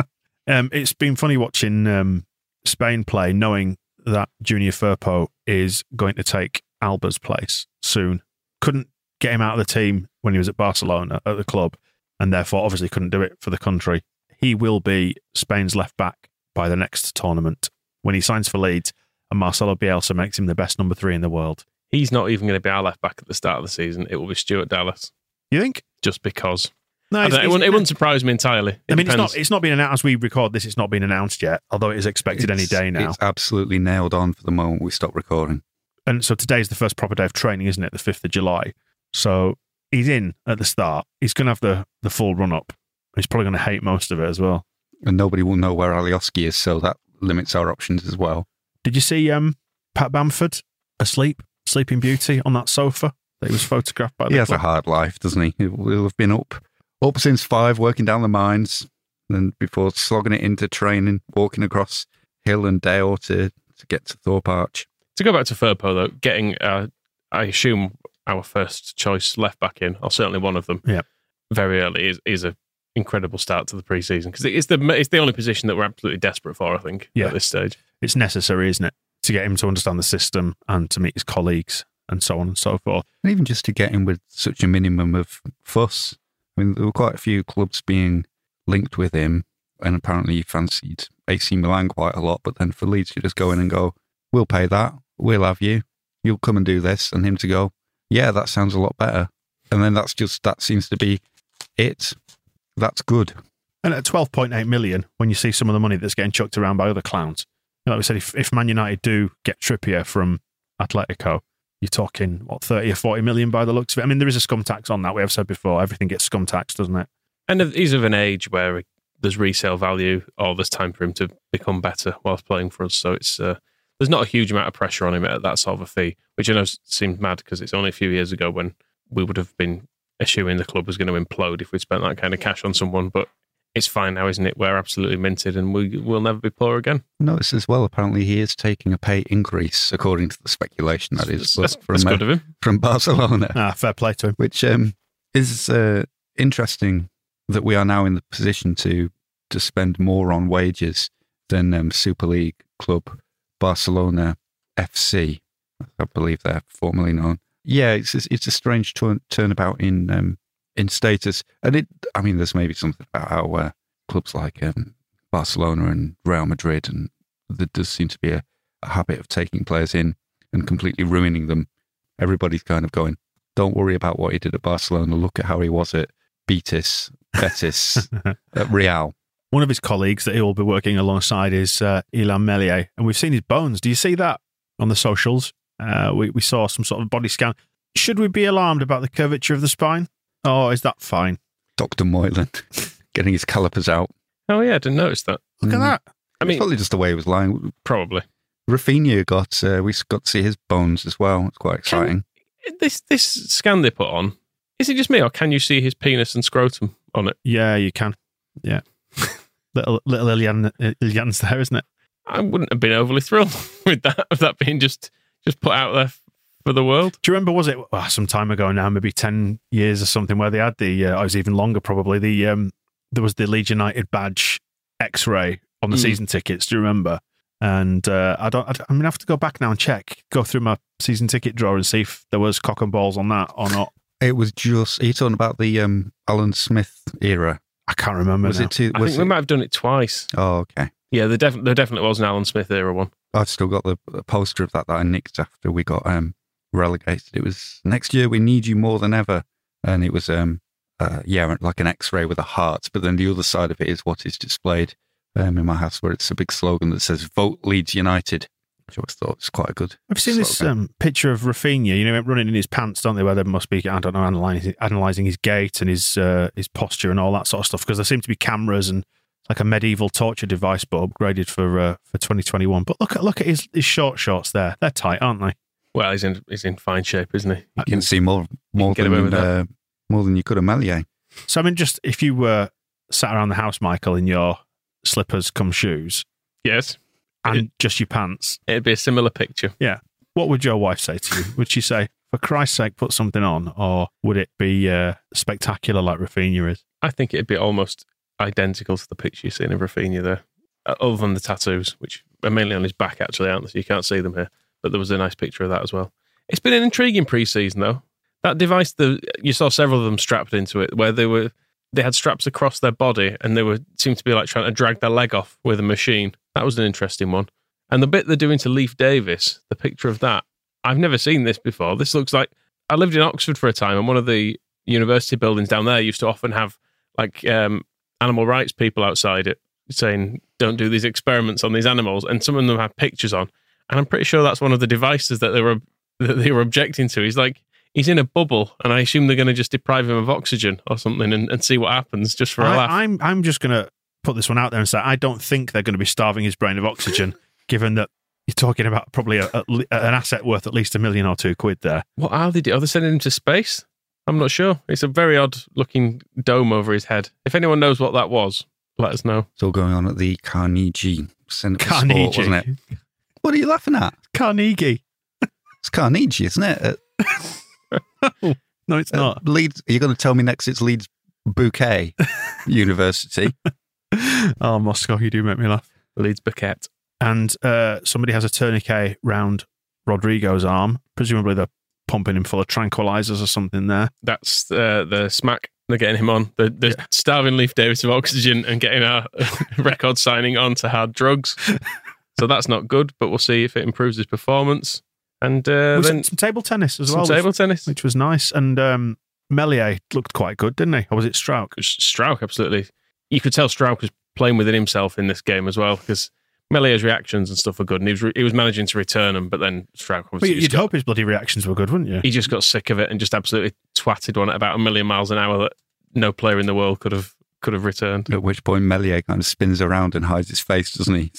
Um, it's been funny watching um, Spain play, knowing that Junior Firpo is going to take Alba's place soon. Couldn't get him out of the team when he was at Barcelona at the club, and therefore obviously couldn't do it for the country. He will be Spain's left back by the next tournament when he signs for Leeds, and Marcelo Bielsa makes him the best number three in the world. He's not even going to be our left back at the start of the season. It will be Stuart Dallas. You think? Just because. No, I don't know, it, wouldn't, it wouldn't surprise me entirely. It I mean, depends. it's not. It's not been announced as we record this. It's not been announced yet, although it is expected It's- any day now. It's absolutely nailed on for the moment we stop recording. And so today's the first proper day of training, isn't it? The fifth of July. So he's in at the start. He's going to have the the full run up. He's probably going to hate most of it as well. And nobody will know where Alioski is, so that limits our options as well. Did you see um, Pat Bamford asleep, Sleeping Beauty on that sofa that he was photographed by? He the has club? a hard life, doesn't he? He'll have been up, up since five, working down the mines, and before slogging it into training, walking across hill and dale to, to get to Thorpe Arch. To go back to Firpo, though, getting, uh, I assume, our first choice left back in, or certainly one of them, yeah. very early, is, is a incredible start to the pre-season, because it's the it's the only position that we're absolutely desperate for, I think, Yeah. at this stage. It's necessary, isn't it, to get him to understand the system and to meet his colleagues and so on and so forth. And even just to get him with such a minimum of fuss. I mean, there were quite a few clubs being linked with him, and apparently he fancied A C Milan quite a lot, but then for Leeds to just go in and go, we'll pay that, we'll have you, you'll come and do this, and him to go, yeah, that sounds a lot better. And then that's just, that seems to be it. That's good. And at twelve point eight million, when you see some of the money that's getting chucked around by other clowns, like we said, if, if Man United do get Trippier from Atletico, you're talking, what, thirty or forty million by the looks of it? I mean, there is a scum tax on that. We have said before, everything gets scum taxed, doesn't it? And he's of an age where there's resale value, or there's time for him to become better whilst playing for us. So it's uh, there's not a huge amount of pressure on him at that sort of a fee, which I know seemed mad because it's only a few years ago when we would have been assuming the club was going to implode if we spent that kind of cash on someone. But it's fine now, isn't it? We're absolutely minted and we will never be poor again. Notice as well, apparently he is taking a pay increase, according to the speculation that is That's, from, that's uh, good of him. from Barcelona. Ah, fair play to him. Which um, is uh, interesting that we are now in the position to to spend more on wages than um, Super League club Barcelona F C. I believe they're formerly known. Yeah, it's it's a strange turn, turnabout in um, in status, and it. I mean, there's maybe something about how uh, clubs like um, Barcelona and Real Madrid, and there does seem to be a, a habit of taking players in and completely ruining them. Everybody's kind of going, don't worry about what he did at Barcelona. Look at how he was at Betis, Betis, at Real. One of his colleagues that he'll be working alongside is uh, Ilham Meslier, and we've seen his bones. Do you see that on the socials? Uh, we, we saw some sort of body scan. Should we be alarmed about the curvature of the spine? Or is that fine? Doctor Moylan getting his calipers out. Oh, yeah, I didn't notice that. Look Mm. at that. I mean, It's probably just the way he was lying. probably. Rafinha got, uh, we got to see his bones as well. It's quite exciting. This this scan they put on, is it just me or can you see his penis and scrotum on it? Yeah, you can. Yeah. little little Ilian, Ilian's there, isn't it? I wouldn't have been overly thrilled with that, of that being just, just put out there for the world. Do you remember, was it well, some time ago now, maybe ten years or something, where they had the, uh, it was even longer probably, the um, there was the Leeds United badge X-ray on the Mm. season tickets. Do you remember? And uh, I don't, I, I'm going to have to go back now and check, go through my season ticket drawer and see if there was cock and balls on that or not. It was just, are you talking about the um, Alan Smith era? I can't remember Was now. it too? I Was think we it, might have done it twice. oh, okay. Yeah, there, def- there definitely was an Alan Smith era one. I've still got the, the poster of that that I nicked after we got um, relegated. It was next year we need you more than ever, and it was um uh, yeah like an X-ray with a heart. But then the other side of it is what is displayed um, in my house, where it's a big slogan that says "Vote Leeds United," which I always thought was quite a good. I've seen this slogan. um, picture of Rafinha, you know, running in his pants, don't they? Where they must be, I don't know, analysing, analysing his gait and his uh, his posture and all that sort of stuff. Because there seem to be cameras and like a medieval torture device, but upgraded for uh, for twenty twenty-one. But look at look at his, his short shorts there; they're tight, aren't they? Well, he's in he's in fine shape, isn't he? You can see more more get away than with that. uh, more than you could a Meslier. So I mean, just if you were sat around the house, Michael, in your slippers, come shoes, Yes, and just your pants, it'd be a similar picture. what would your wife say to you? Would she say, "For Christ's sake, put something on," or would it be uh, spectacular like Rafinha is? I think it'd be almost identical to the picture you're seeing of Rafinha there, uh, other than the tattoos, which are mainly on his back, actually, aren't they? So you can't see them here. But there was a nice picture of that as well. It's been an intriguing pre-season, though. That device, the you saw several of them strapped into it, where they were they had straps across their body, and they were seemed to be like trying to drag their leg off with a machine. That was an interesting one. And the bit they're doing to Leif Davis, the picture of that, I've never seen this before. This looks like I lived in Oxford for a time, and one of the university buildings down there used to often have like um, animal rights people outside it saying, don't do these experiments on these animals. And some of them have pictures on. And I'm pretty sure that's one of the devices that they were that they were objecting to. He's like, he's in a bubble, and I assume they're going to just deprive him of oxygen or something and, and see what happens just for a I, laugh. I'm I'm just going to put this one out there and say I don't think they're going to be starving his brain of oxygen, given that you're talking about probably a, a, an asset worth at least a million or two quid there. What are they doing? Are they sending him to space? I'm not sure. It's a very odd-looking dome over his head. If anyone knows what that was, let us know. It's all going on at the Carnegie Centre for Carnegie. Sport, wasn't it? What are you laughing at? Carnegie. It's Carnegie, isn't it? At, No, it's not. uh, Leeds. You're going to tell me next it's Leeds Bouquet University. Oh, Moscow, you do make me laugh. Leeds Bouquet. And uh, somebody has a tourniquet round Rodrigo's arm. Presumably they're pumping him full of tranquilizers or something there. That's uh, the smack. They're getting him on. They're, they're Yeah. starving Leif Davis of oxygen and getting our record signing onto hard drugs. So that's not good, but we'll see if it improves his performance. And uh, Was then it some table tennis as some well, table which, tennis. which was nice. And um, Melier looked quite good, didn't he? Or was it Strauch? Strauch, absolutely. You could tell Strauch was playing within himself in this game as well, because Melier's reactions and stuff were good, and he was re- he was managing to return them. But then Strauch, Well, obviously, you'd just got, hope his bloody reactions were good, wouldn't you? he just got sick of it and just absolutely twatted one at about a million miles an hour that no player in the world could have could have returned. At which point Melier kind of spins around and hides his face, doesn't he?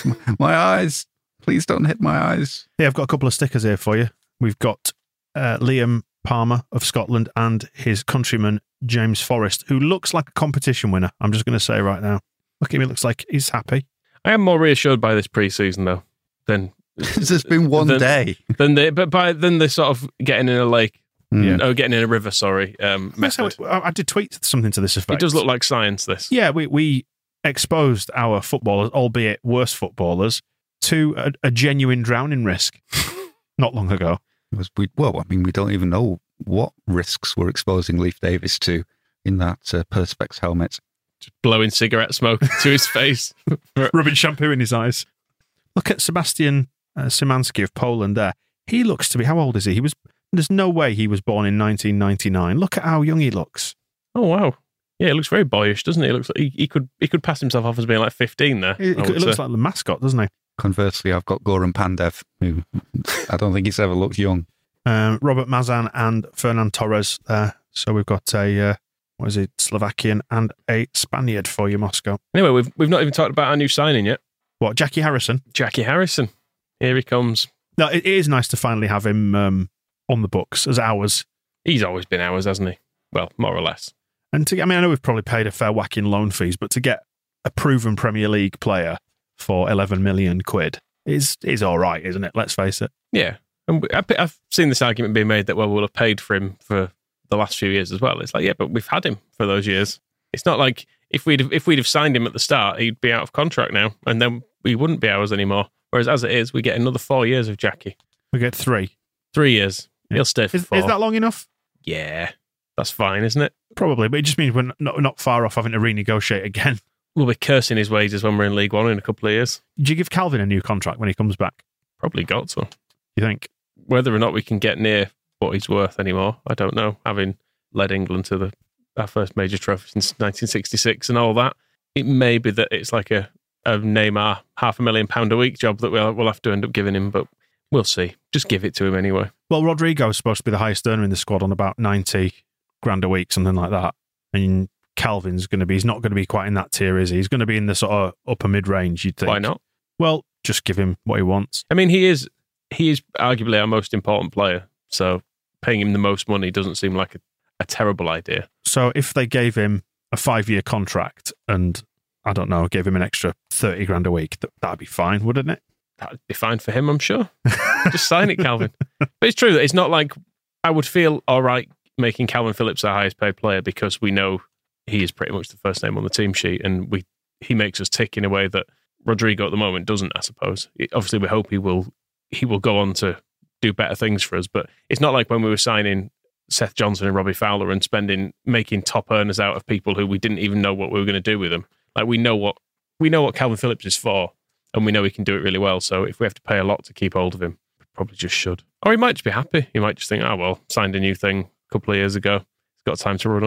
My eyes. Please don't hit my eyes. Yeah, I've got a couple of stickers here for you. We've got uh, Liam Palmer of Scotland and his countryman James Forrest, who looks like a competition winner. I'm just going to say right now. Look at him, he looks like he's happy. I am more reassured by this pre-season though than There's been one than, day. Than they, but by then they're sort of getting in a lake. Yeah. Oh, getting in a river. Sorry, um, So method. I I did tweet something to this effect. It does look like science. This. Yeah, we, we exposed our footballers, albeit worse footballers, to a, a genuine drowning risk not long ago. It was, we, well, I mean, we don't even know what risks we're exposing Leif Davis to in that uh, Perspex helmet. Just blowing cigarette smoke to his face. Rubbing shampoo in his eyes. Look at Sebastian uh, Szymanski of Poland there. He looks to be, how old is he? He was. There's no way he was born in nineteen ninety-nine. Look at how young he looks. Oh wow! Yeah, he looks very boyish, doesn't he? He looks like he, he could he could pass himself off as being like fifteen there. He, he I would looks say. like the mascot, doesn't he? Conversely, I've got Goran Pandev, who I don't think he's ever looked young. Um, Robert Mazan and Fernand Torres there. So we've got a, uh, what is it, Slovakian and a Spaniard for you, Moscow. Anyway, we've we've not even talked about our new signing yet. What, Jackie Harrison? Jackie Harrison. Here he comes. No, it is nice to finally have him um, on the books as ours. He's always been ours, hasn't he? Well, more or less. And to, I mean, I know we've probably paid a fair whack in loan fees, but to get a proven Premier League player for eleven million quid is is all right, isn't it? Let's face it. Yeah. And we- I- I've seen this argument being made that, well, we'll have paid for him for the last few years as well. It's like, yeah, but we've had him for those years. It's not like if we'd have, if we'd have signed him at the start, he'd be out of contract now, and then we wouldn't be ours anymore. Whereas as it is, we get another four years of Jackie. We get three. Three years. He'll stay for Is, four. is that long enough? Yeah. That's fine, isn't it? Probably, but it just means we're not, not far off having to renegotiate again. We'll be cursing his wages when we're in League One in a couple of years. Do you give Calvin a new contract when he comes back? Probably got to. You think? Whether or not we can get near what he's worth anymore, I don't know. Having led England to the our first major trophy since nineteen sixty-six and all that, it may be that it's like a, a Neymar half a million pound a week job that we'll, we'll have to end up giving him, but we'll see. Just give it to him anyway. Well, Rodrigo is supposed to be the highest earner in the squad on about ninety grand a week, something like that. And Calvin's going to be, he's not going to be quite in that tier, is he? He's going to be in the sort of upper mid-range, you'd think. Why not? Well, just give him what he wants. I mean, he is he is arguably our most important player, so paying him the most money doesn't seem like a, a terrible idea. So if they gave him a five-year contract and, I don't know, gave him an extra thirty grand a week, that, that'd be fine, wouldn't it? That'd be fine for him, I'm sure. Just sign it, Calvin. But it's true that it's not like I would feel all right making Calvin Phillips our highest paid player because we know he is pretty much the first name on the team sheet and we he makes us tick in a way that Rodrigo at the moment doesn't, I suppose. It, obviously, we hope he will he will go on to do better things for us, but it's not like when we were signing Seth Johnson and Robbie Fowler and spending making top earners out of people who we didn't even know what we were going to do with them. Like we know what we know what Calvin Phillips is for, and we know he can do it really well. So if we have to pay a lot to keep hold of him, we probably just should. Or he might just be happy. He might just think, oh well, signed a new thing a couple of years ago. He's got time to run on it.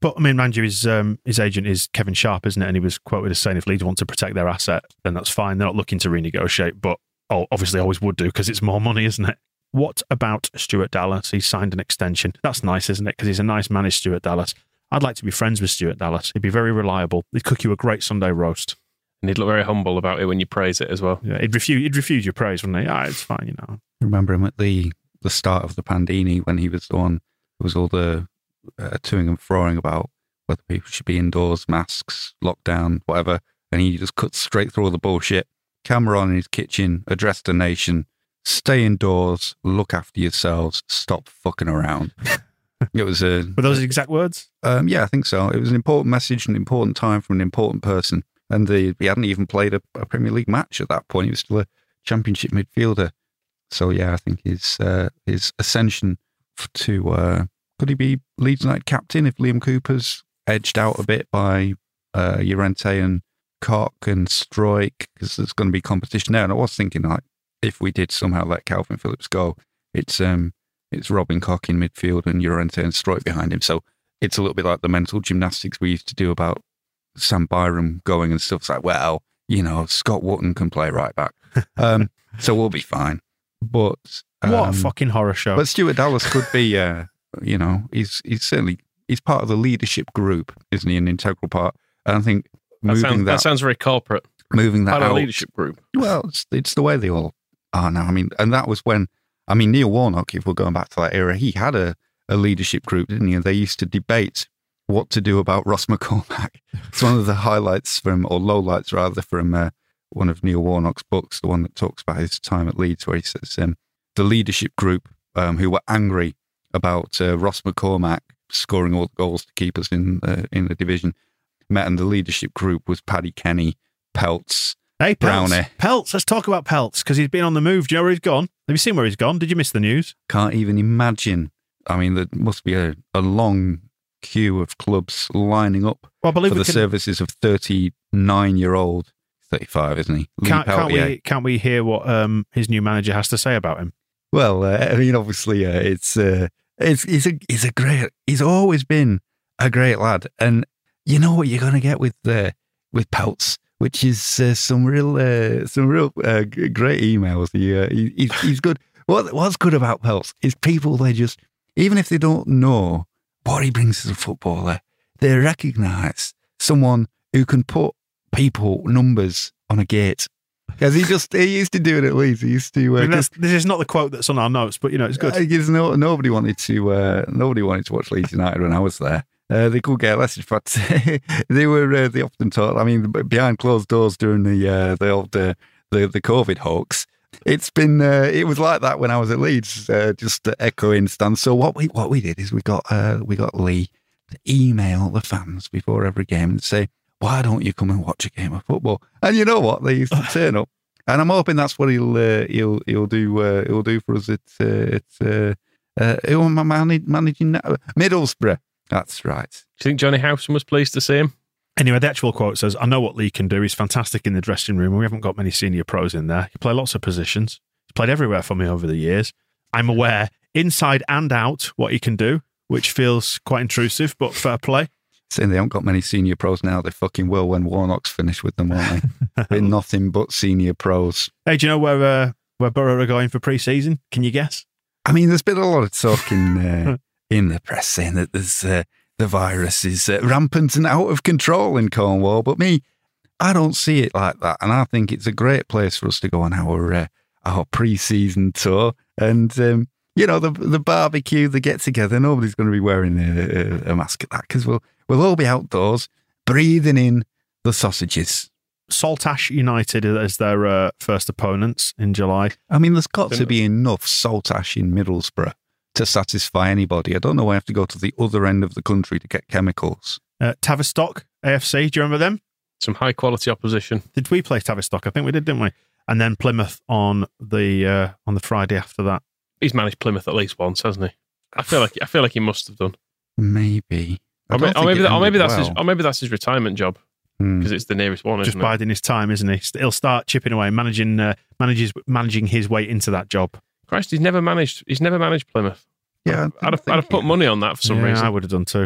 But I mean, mind you, his um, his agent is Kevin Sharp, isn't it? And he was quoted as saying if Leeds want to protect their asset, then that's fine. They're not looking to renegotiate, but oh, obviously always would do because it's more money, isn't it? What about Stuart Dallas? He signed an extension. That's nice, isn't it? Because he's a nice man, is Stuart Dallas. I'd like to be friends with Stuart Dallas. He'd be very reliable. He'd cook you a great Sunday roast. And he'd look very humble about it when you praise it as well. Yeah, he'd refuse, he'd refuse your praise, wouldn't he? Ah, it's fine, you know. I remember him at the, the start of the Pandini when he was the one, there was all the uh, toing and froing about whether people should be indoors, masks, lockdown, whatever. And he just cut straight through all the bullshit. Camera on in his kitchen, addressed the nation, stay indoors, look after yourselves, stop fucking around. It was a... Were those exact words? Um, yeah, I think so. It was an important message, an important time for an important person. And the, he hadn't even played a, a Premier League match at that point. He was still a Championship midfielder. So, yeah, I think his uh, his ascension to... Uh, could he be Leeds United captain if Liam Cooper's edged out a bit by uh, Llorente and Koch and Struijk? Because there's going to be competition there. And I was thinking, like, if we did somehow let Calvin Phillips go, it's... um. It's Robin Koch in midfield and Llorente and Struijk behind him. So it's a little bit like the mental gymnastics we used to do about Sam Byram going and stuff. It's like, well, you know, Scott Wootton can play right back. Um, so we'll be fine. But um, what a fucking horror show. But Stuart Dallas could be, uh, you know, he's he's certainly, he's part of the leadership group, isn't he? An integral part. And I think moving that sounds, that, that sounds very corporate. Moving that part out. of the leadership group. Well, it's, it's the way they all are now. I mean, and that was when, I mean, Neil Warnock, if we're going back to that era, he had a, a leadership group, didn't he? And they used to debate what to do about Ross McCormack. It's one of the highlights from, or lowlights rather, from uh, one of Neil Warnock's books, the one that talks about his time at Leeds, where he says um, the leadership group um, who were angry about uh, Ross McCormack scoring all the goals to keep us in, uh, in the division met, and the leadership group was Paddy Kenny, Peltz, Hey, Peltz. Brownie. Peltz, let's talk about Peltz, because he's been on the move. Do you know where he's gone? Have you seen where he's gone? Did you miss the news? Can't even imagine. I mean, there must be a, a long queue of clubs lining up well, I believe for we the can, services of thirty-nine-year-old, thirty-five, isn't he? Lee Can't, can't, Peltier. we, can't we hear what um, his new manager has to say about him? Well, uh, I mean, obviously, uh, it's uh, it's he's a he's a great. He's always been a great lad, and you know what you're going to get with uh, with Peltz, which is uh, some real uh, some real uh, g- great emails. He, uh, he he's, he's good. What what's good about Peltz is people, they just, even if they don't know what he brings as a footballer, they recognise someone who can put people numbers on a gate. Because he just, he used to do it at Leeds. He used to. Uh, I mean, that's, this is not the quote that's on our notes, but you know, it's good. Because no, nobody wanted to, uh, nobody wanted to watch Leeds United when I was there. Uh, they could get less, but they were. Uh, they often talk. I mean, behind closed doors during the uh, the old uh, the the COVID hoax. It's been. Uh, it was like that when I was at Leeds. Uh, just uh, echoing Stan. So what we what we did is we got uh, we got Lee to email the fans before every game and say, why don't you come and watch a game of football? And you know what? They used to turn up, and I'm hoping that's what he'll uh, he'll he'll do uh, he'll do for us at uh, at uh, uh, who am I managing, managing now? Middlesbrough. That's right. Do you think Johnny Howson was pleased to see him? Anyway, the actual quote says, I know what Lee can do. He's fantastic in the dressing room. We haven't got many senior pros in there. He play lots of positions. He's played everywhere for me over the years. I'm aware, inside and out, what he can do, which feels quite intrusive, but fair play. Saying they haven't got many senior pros now. They fucking will when Warnock's finished with them, won't they? Been nothing but senior pros. Hey, do you know where uh, where Borough are going for pre-season? Can you guess? I mean, there's been a lot of talk in, uh, in the press saying that there's uh, the virus is uh, rampant and out of control in Cornwall. But me, I don't see it like that. And I think it's a great place for us to go on our uh, our pre-season tour. And, um, you know, the the barbecue, the get-together, nobody's going to be wearing a, a, a mask at that because we'll, we'll all be outdoors breathing in the sausages. Saltash United as their uh, first opponents in July. I mean, there's got to be enough saltash in Middlesbrough to satisfy anybody. I don't know why I have to go to the other end of the country to get chemicals. Uh, Tavistock A F C, do you remember them? Some high quality opposition. Did we play Tavistock? I think we did, didn't we? And then Plymouth on the uh, on the Friday after that. He's managed Plymouth at least once, hasn't he? I feel like I feel like he must have done. Maybe. Or, may, or maybe that, or maybe that's well. his or maybe that's his retirement job. Because Hmm. it's the nearest one, Just isn't biding his time, isn't he? He'll start chipping away, managing, uh, manages, managing his way into that job. it? Christ, he's never managed. He's never managed Plymouth. Yeah, I'd have, I'd have put money on that for some yeah, reason. I would have done too.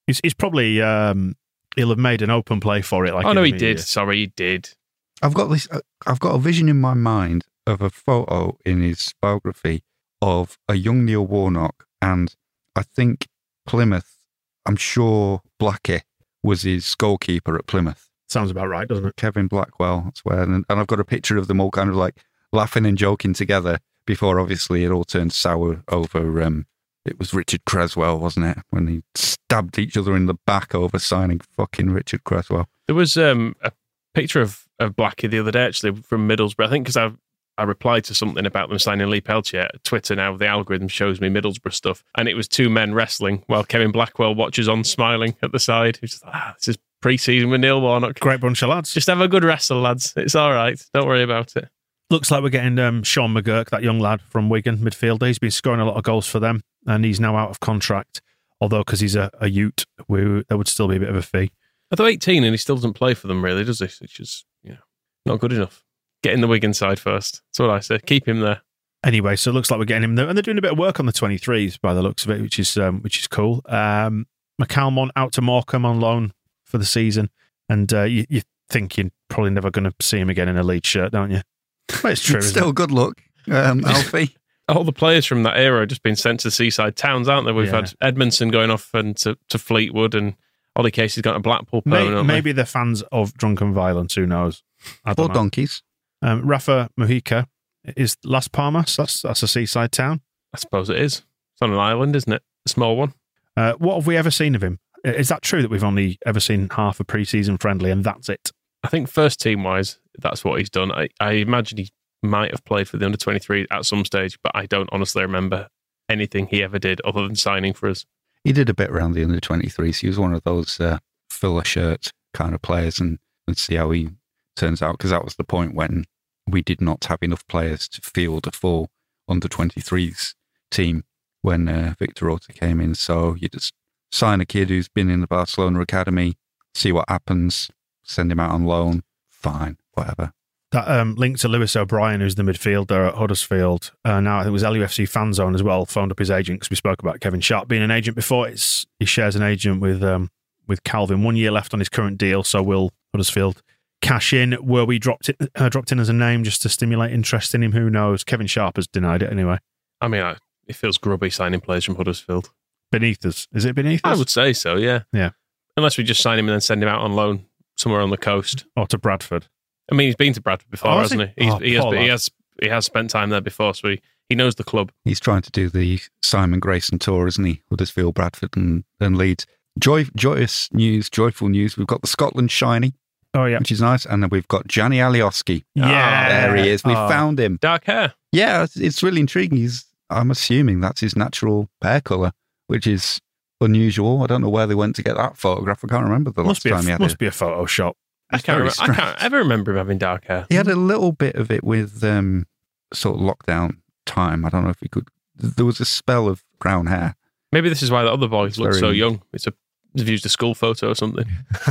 He's, he's probably um, he'll have made an open play for it. Like oh no, he in did. year. Sorry, he did. I've got this. I've got a vision in my mind of a photo in his biography of a young Neil Warnock, and I think Plymouth. I'm sure Blackie was his goalkeeper at Plymouth. Sounds about right, doesn't it? Kevin Blackwell, I swear. And, and I've got a picture of them all kind of like laughing and joking together before obviously it all turned sour over, um, it was Richard Creswell, wasn't it? When they stabbed each other in the back over signing fucking Richard Creswell. There was um, a picture of, of Blackie the other day, actually, from Middlesbrough. I think because I I replied to something about them signing Lee Peltier. Twitter now, the algorithm shows me Middlesbrough stuff. And it was two men wrestling while Kevin Blackwell watches on smiling at the side. He's just like, ah, this is pre-season with Neil Warnock. Great bunch of lads. Just have a good wrestle, lads. It's all right. Don't worry about it. Looks like we're getting um, Sean McGurk, that young lad from Wigan, midfielder. He's been scoring a lot of goals for them, and he's now out of contract. Although, because he's a, a Ute, we, there would still be a bit of a fee. Although eighteen, and he still doesn't play for them, really, does he? Which is, you know, not good enough. Get in the Wigan side first. That's what I say. Keep him there. Anyway, so it looks like we're getting him there, and they're doing a bit of work on the twenty-threes by the looks of it, which is um, which is cool. Um, McCalmont out to Morecambe on loan for the season, and uh, you, you think you're probably never going to see him again in a Leeds shirt, don't you? But it's true. Still, isn't it? good luck, um, Alfie. All the players from that era have just been sent to seaside towns, aren't they? We've Yeah. had Edmondson going off and to, to Fleetwood, and Ollie Casey's got a Blackpool May- permanently. Maybe they're fans of drunken violence. Who knows? I Or don't know. donkeys. Um, Rafa Mujica is Las Palmas. That's that's a seaside town. I suppose it is. It's on an island, isn't it? A small one. Uh, what have we ever seen of him? Is that true that we've only ever seen half a pre-season friendly and that's it? I think first team wise, that's what he's done. I, I imagine he might have played for the under twenty-three at some stage, but I don't honestly remember anything he ever did other than signing for us. He did a bit around the under twenty-threes. He was one of those uh, filler shirt kind of players, and let's see how he turns out, because that was the point when we did not have enough players to field a full under twenty-threes team when uh, Victor Orta came in. So you just sign a kid who's been in the Barcelona academy, see what happens, send him out on loan, fine, whatever. That um, link to Lewis O'Brien, who's the midfielder at Huddersfield. Uh, now I think it was L U F C Fan Zone as well, phoned up his agent because we spoke about Kevin Sharp being an agent before. It's, he shares an agent with um, with Calvin. One year left on his current deal, so will Huddersfield cash in? Were we dropped, it, uh, dropped in as a name just to stimulate interest in him? Who knows? Kevin Sharp has denied it anyway. I mean, I, it feels grubby signing players from Huddersfield. Beneath us. Is it beneath us? I would say so, yeah. Yeah. Unless we just sign him and then send him out on loan somewhere on the coast. Or to Bradford. I mean, he's been to Bradford before, Oh, has hasn't he? he? He's, Oh, he, has, poor he lad. has he has spent time there before, so he, he knows the club. He's trying to do the Simon Grayson tour, isn't he? Huddersfield, Bradford and, and Leeds. Joy, joyous news, joyful news. We've got the Scotland shiny, Oh, yeah. which is nice. And then we've got Gianni Alioski. Yeah. There he is. We Oh. found him. Dark hair. Yeah, it's, it's really intriguing. He's, I'm assuming that's his natural hair colour, which is unusual. I don't know where they went to get that photograph. I can't remember the Must last be, a, time he had must it. be a Photoshop. I It's can't, very remember, I can't strange. ever remember him having dark hair. He had a little bit of it with um, sort of lockdown time. I don't know if he could. There was a spell of brown hair. Maybe this is why the other boys It's look so very- young. It's a they've used a school photo or something.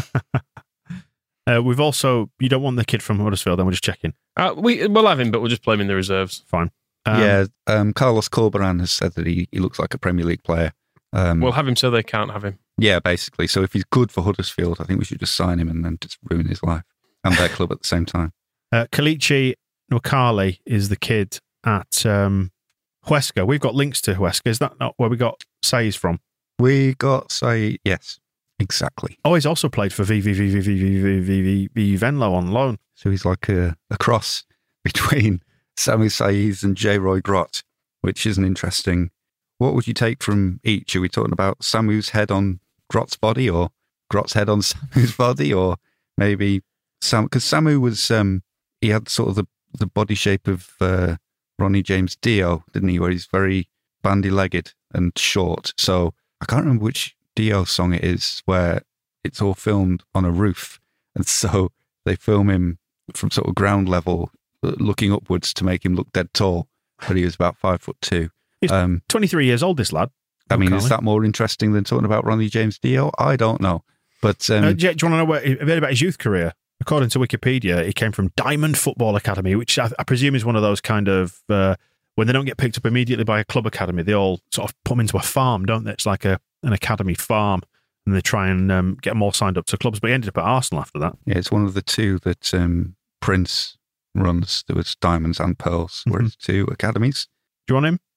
Uh, we've also, you don't want the kid from Huddersfield, then we're just checking. Uh, we we'll have him, but we'll just play him in the reserves. Fine. Um, yeah, um, Carlos Corberan has said that he, he looks like a Premier League player. Um, We'll have him so they can't have him. yeah, basically. So if he's good for Huddersfield, I think we should just sign him and then just ruin his life and their club at the same time. Uh, Kalichi Nwakali is the kid at um, Huesca. We've got links to Huesca. Is that not where we got Says from? We got, say, yes, exactly. Oh, he's also played for V V V V V V V V V V Venlo on loan. So he's like a, a cross between Samu Saiz and J. Roy Grott, which is an interesting. What would you take from each? Are we talking about Samu's head on Grott's body, or Grott's head on Samu's body, or maybe Sam? Because Samu was, um, he had sort of the, the body shape of uh, Ronnie James Dio, didn't he? Where he's very bandy-legged and short. So I can't remember which Dio song it is, where it's all filmed on a roof, and so they film him from sort of ground level, looking upwards to make him look dead tall. But he was about five foot two. He's Um, twenty-three years old, this lad. I mean, Nwakali. is that more interesting than talking about Ronnie James Dio? I don't know. But um, Uh, do, you, do you want to know where, a bit about his youth career? According to Wikipedia, he came from Diamond Football Academy, which I, I presume is one of those kind of, uh, when they don't get picked up immediately by a club academy, they all sort of put them into a farm, don't they? It's like a an academy farm. and they try and um, get them all signed up to clubs. But he ended up at Arsenal after that. Yeah, it's one of the two that um, Prince runs. There was Diamonds and Pearls, Mm-hmm. were his two academies. Do you want him?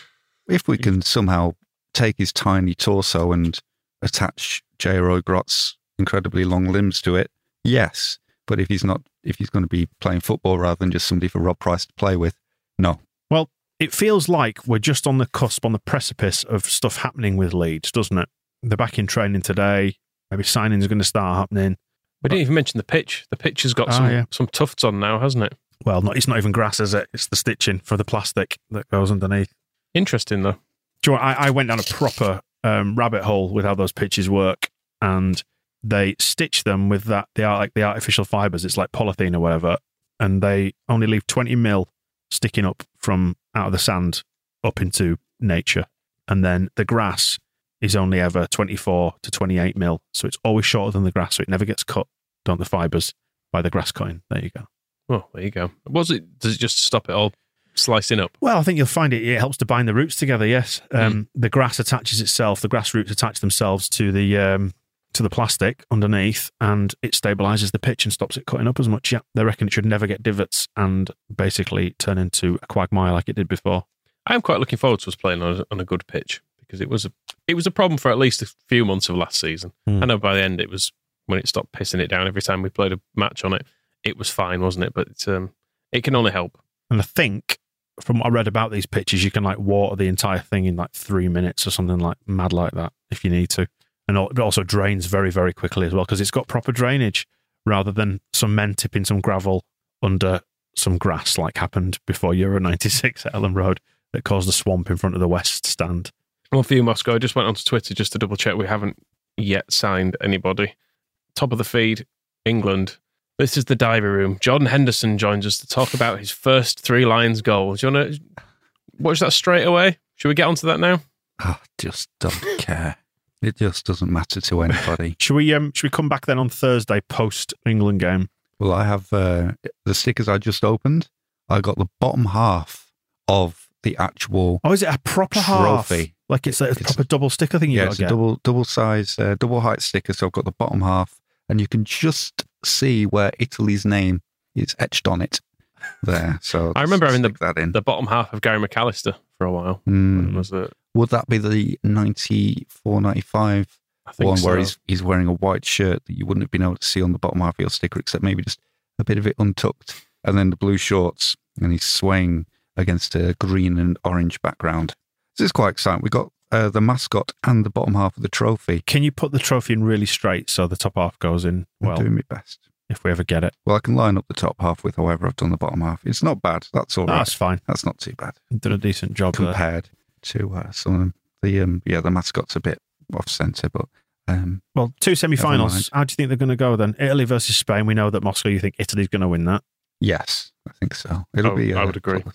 If we can somehow take his tiny torso and attach J. Roy Grott's incredibly long limbs to it, yes. But if he's not, if he's going to be playing football rather than just somebody for Rob Price to play with, no. Well, it feels like we're just on the cusp, on the precipice of stuff happening with Leeds, doesn't it? They're back in training today. Maybe signings are going to start happening. We didn't even mention the pitch. The pitch has got Oh, some, yeah. some tufts on now, hasn't it? Well, not, it's not even grass, is it? It's the stitching for the plastic that goes underneath. Interesting, though. Do you know what, I, I went down a proper um, rabbit hole with how those pitches work, and they stitch them with that the art- like the artificial fibres. It's like polythene or whatever, and they only leave twenty mil sticking up from out of the sand up into nature, and then the grass is only ever twenty-four to twenty-eight mil, so it's always shorter than the grass, so it never gets cut, don't the fibres, by the grass cutting. There you go. Oh, there you go. Was it? Does it just stop it all slicing up? Well, I think you'll find it. It helps to bind the roots together. Yes, um, mm. the grass attaches itself. The grass roots attach themselves to the um, to the plastic underneath, and it stabilizes the pitch and stops it cutting up as much. Yeah, they reckon it should never get divots and basically turn into a quagmire like it did before. I'm quite looking forward to us playing on a, on a good pitch, because it was a it was a problem for at least a few months of last season. Mm. I know by the end it was, when it stopped pissing it down every time we played a match on it, it was fine, wasn't it? But it's, um, it can only help. And I think, from what I read about these pitches, you can like water the entire thing in like three minutes or something like mad like that if you need to. And it also drains very, very quickly as well, because it's got proper drainage rather than some men tipping some gravel under some grass like happened before Euro ninety-six at Ellen Road that caused a swamp in front of the West stand. Well, for you, Moscow, I just went onto Twitter just to double check we haven't yet signed anybody. Top of the feed, England. This is the diary room. Jordan Henderson joins us to talk about his first three Lions goal. Do you want to watch that straight away? Should we get onto that now? I just don't care. It just doesn't matter to anybody. Should we um, should we come back then on Thursday post England game? Well, I have uh, the stickers I just opened. I got the bottom half of the actual. Oh, is it a proper trophy? Half? Like it's a it's, proper double sticker thing you yeah, got it's to a get? double double size, uh, double height sticker. So I've got the bottom half, and you can just see where Italy's name is etched on it there. So I remember having the, that in. the bottom half of Gary McAllister for a while. Mm. Was it? Would that be the ninety-four ninety-five one so. where he's, he's wearing a white shirt that you wouldn't have been able to see on the bottom half of your sticker, except maybe just a bit of it untucked, and then the blue shorts, and he's swaying against a green and orange background. This is quite exciting. We got uh, the mascot and the bottom half of the trophy. Can you put the trophy in really straight so the top half goes in well? I'm doing my best. If we ever get it. Well, I can line up the top half with however I've done the bottom half. It's not bad. That's all no, right. That's fine. That's not too bad. You did a decent job compared there. to uh, some of them. The um, yeah, the mascot's a bit off centre, but um, well, two semi-finals. How do you think they're going to go then? Italy versus Spain. We know that Moscow. You think Italy's going to win that? Yes, I think so. It'll oh, be. Uh, I would agree.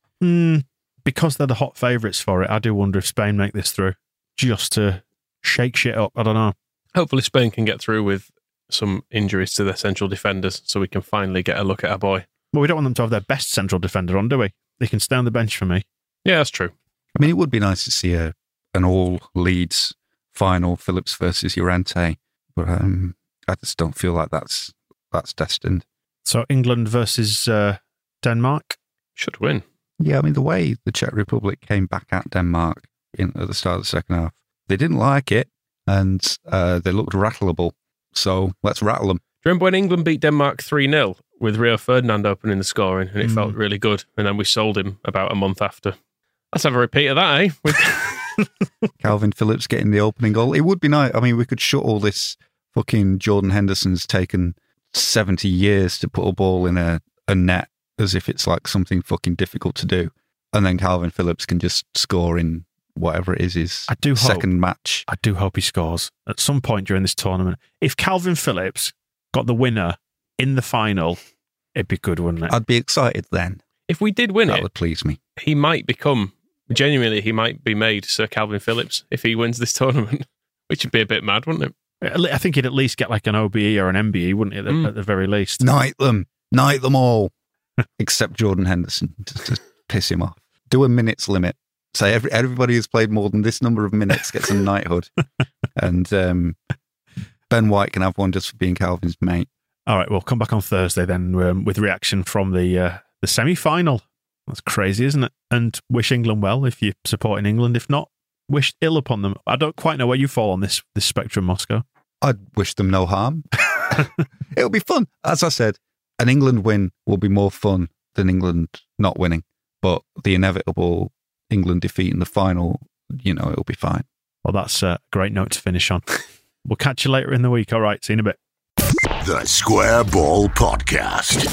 Mm, because they're the hot favourites for it. I do wonder if Spain make this through just to shake shit up. I don't know. Hopefully, Spain can get through with some injuries to their central defenders, so we can finally get a look at our boy. Well, we don't want them to have their best central defender on, do we? They can stay on the bench for me. Yeah, that's true. I mean, it would be nice to see a an all Leeds final, Phillips versus Llorente, but um, I just don't feel like that's that's destined. So England versus uh, Denmark should win. Yeah, I mean the way the Czech Republic came back at Denmark in, at the start of the second half, they didn't like it, and uh, they looked rattleable. So let's rattle them. Do you remember when England beat Denmark three nil with Rio Ferdinand opening the scoring, and it Mm. felt really good, and then we sold him about a month after? Let's have a repeat of that, eh? With Calvin Phillips getting the opening goal. It would be nice. I mean, we could shut all this fucking Jordan Henderson's taken seventy years to put a ball in a, a net as if it's like something fucking difficult to do. And then Calvin Phillips can just score in whatever it is his I do second hope, match. I do hope he scores at some point during this tournament. If Calvin Phillips got the winner in the final, it'd be good, wouldn't it? I'd be excited then. If we did win that it, would please me. He might become, genuinely, he might be made Sir Calvin Phillips if he wins this tournament, which would be a bit mad, wouldn't it? I think he'd at least get like an O B E or an M B E, wouldn't he, at the, Mm. at the very least? Knight them. Knight them all. Except Jordan Henderson, just to piss him off. Do a minutes limit Say every, everybody who's played more than this number of minutes gets a knighthood. And um, Ben White can have one just for being Calvin's mate. All right, we'll come back on Thursday then um, with reaction from the uh, the semi-final. That's crazy, isn't it? And wish England well if you're supporting England. If not, wish ill upon them. I don't quite know where you fall on this this spectrum, Moscow. I'd wish them no harm. It'll be fun. As I said, an England win will be more fun than England not winning. But the inevitable England defeat in the final, you know, it'll be fine. Well, that's a great note to finish on. We'll catch you later in the week. All right, see you in a bit. The Square Ball Podcast.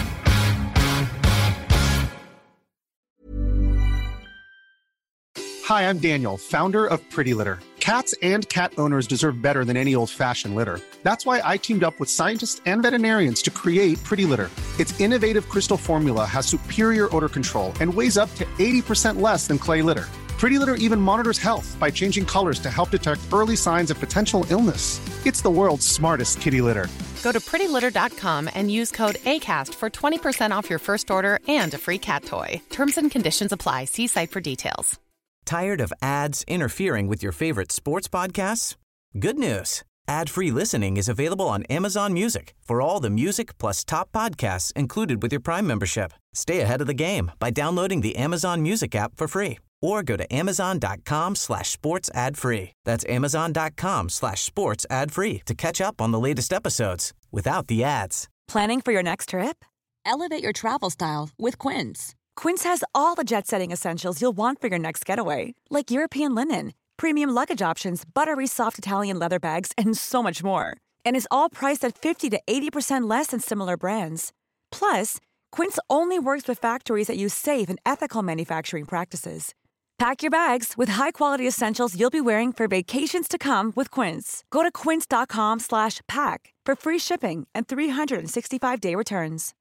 Hi, I'm Daniel, founder of Pretty Litter. Cats and cat owners deserve better than any old-fashioned litter. That's why I teamed up with scientists and veterinarians to create Pretty Litter. Its innovative crystal formula has superior odor control and weighs up to eighty percent less than clay litter. Pretty Litter even monitors health by changing colors to help detect early signs of potential illness. It's the world's smartest kitty litter. Go to pretty litter dot com and use code ACAST for twenty percent off your first order and a free cat toy. Terms and conditions apply. See site for details. Tired of ads interfering with your favorite sports podcasts? Good news. Ad-free listening is available on Amazon Music for all the music plus top podcasts included with your Prime membership. Stay ahead of the game by downloading the Amazon Music app for free or go to amazon.com slash sports ad free. That's amazon.com slash sports ad free to catch up on the latest episodes without the ads. Planning for your next trip? Elevate your travel style with Quince. Quince has all the jet-setting essentials you'll want for your next getaway, like European linen, premium luggage options, buttery soft Italian leather bags, and so much more. And is all priced at fifty to eighty percent less than similar brands. Plus, Quince only works with factories that use safe and ethical manufacturing practices. Pack your bags with high-quality essentials you'll be wearing for vacations to come with Quince. Go to quince.com slash pack for free shipping and three sixty-five day returns.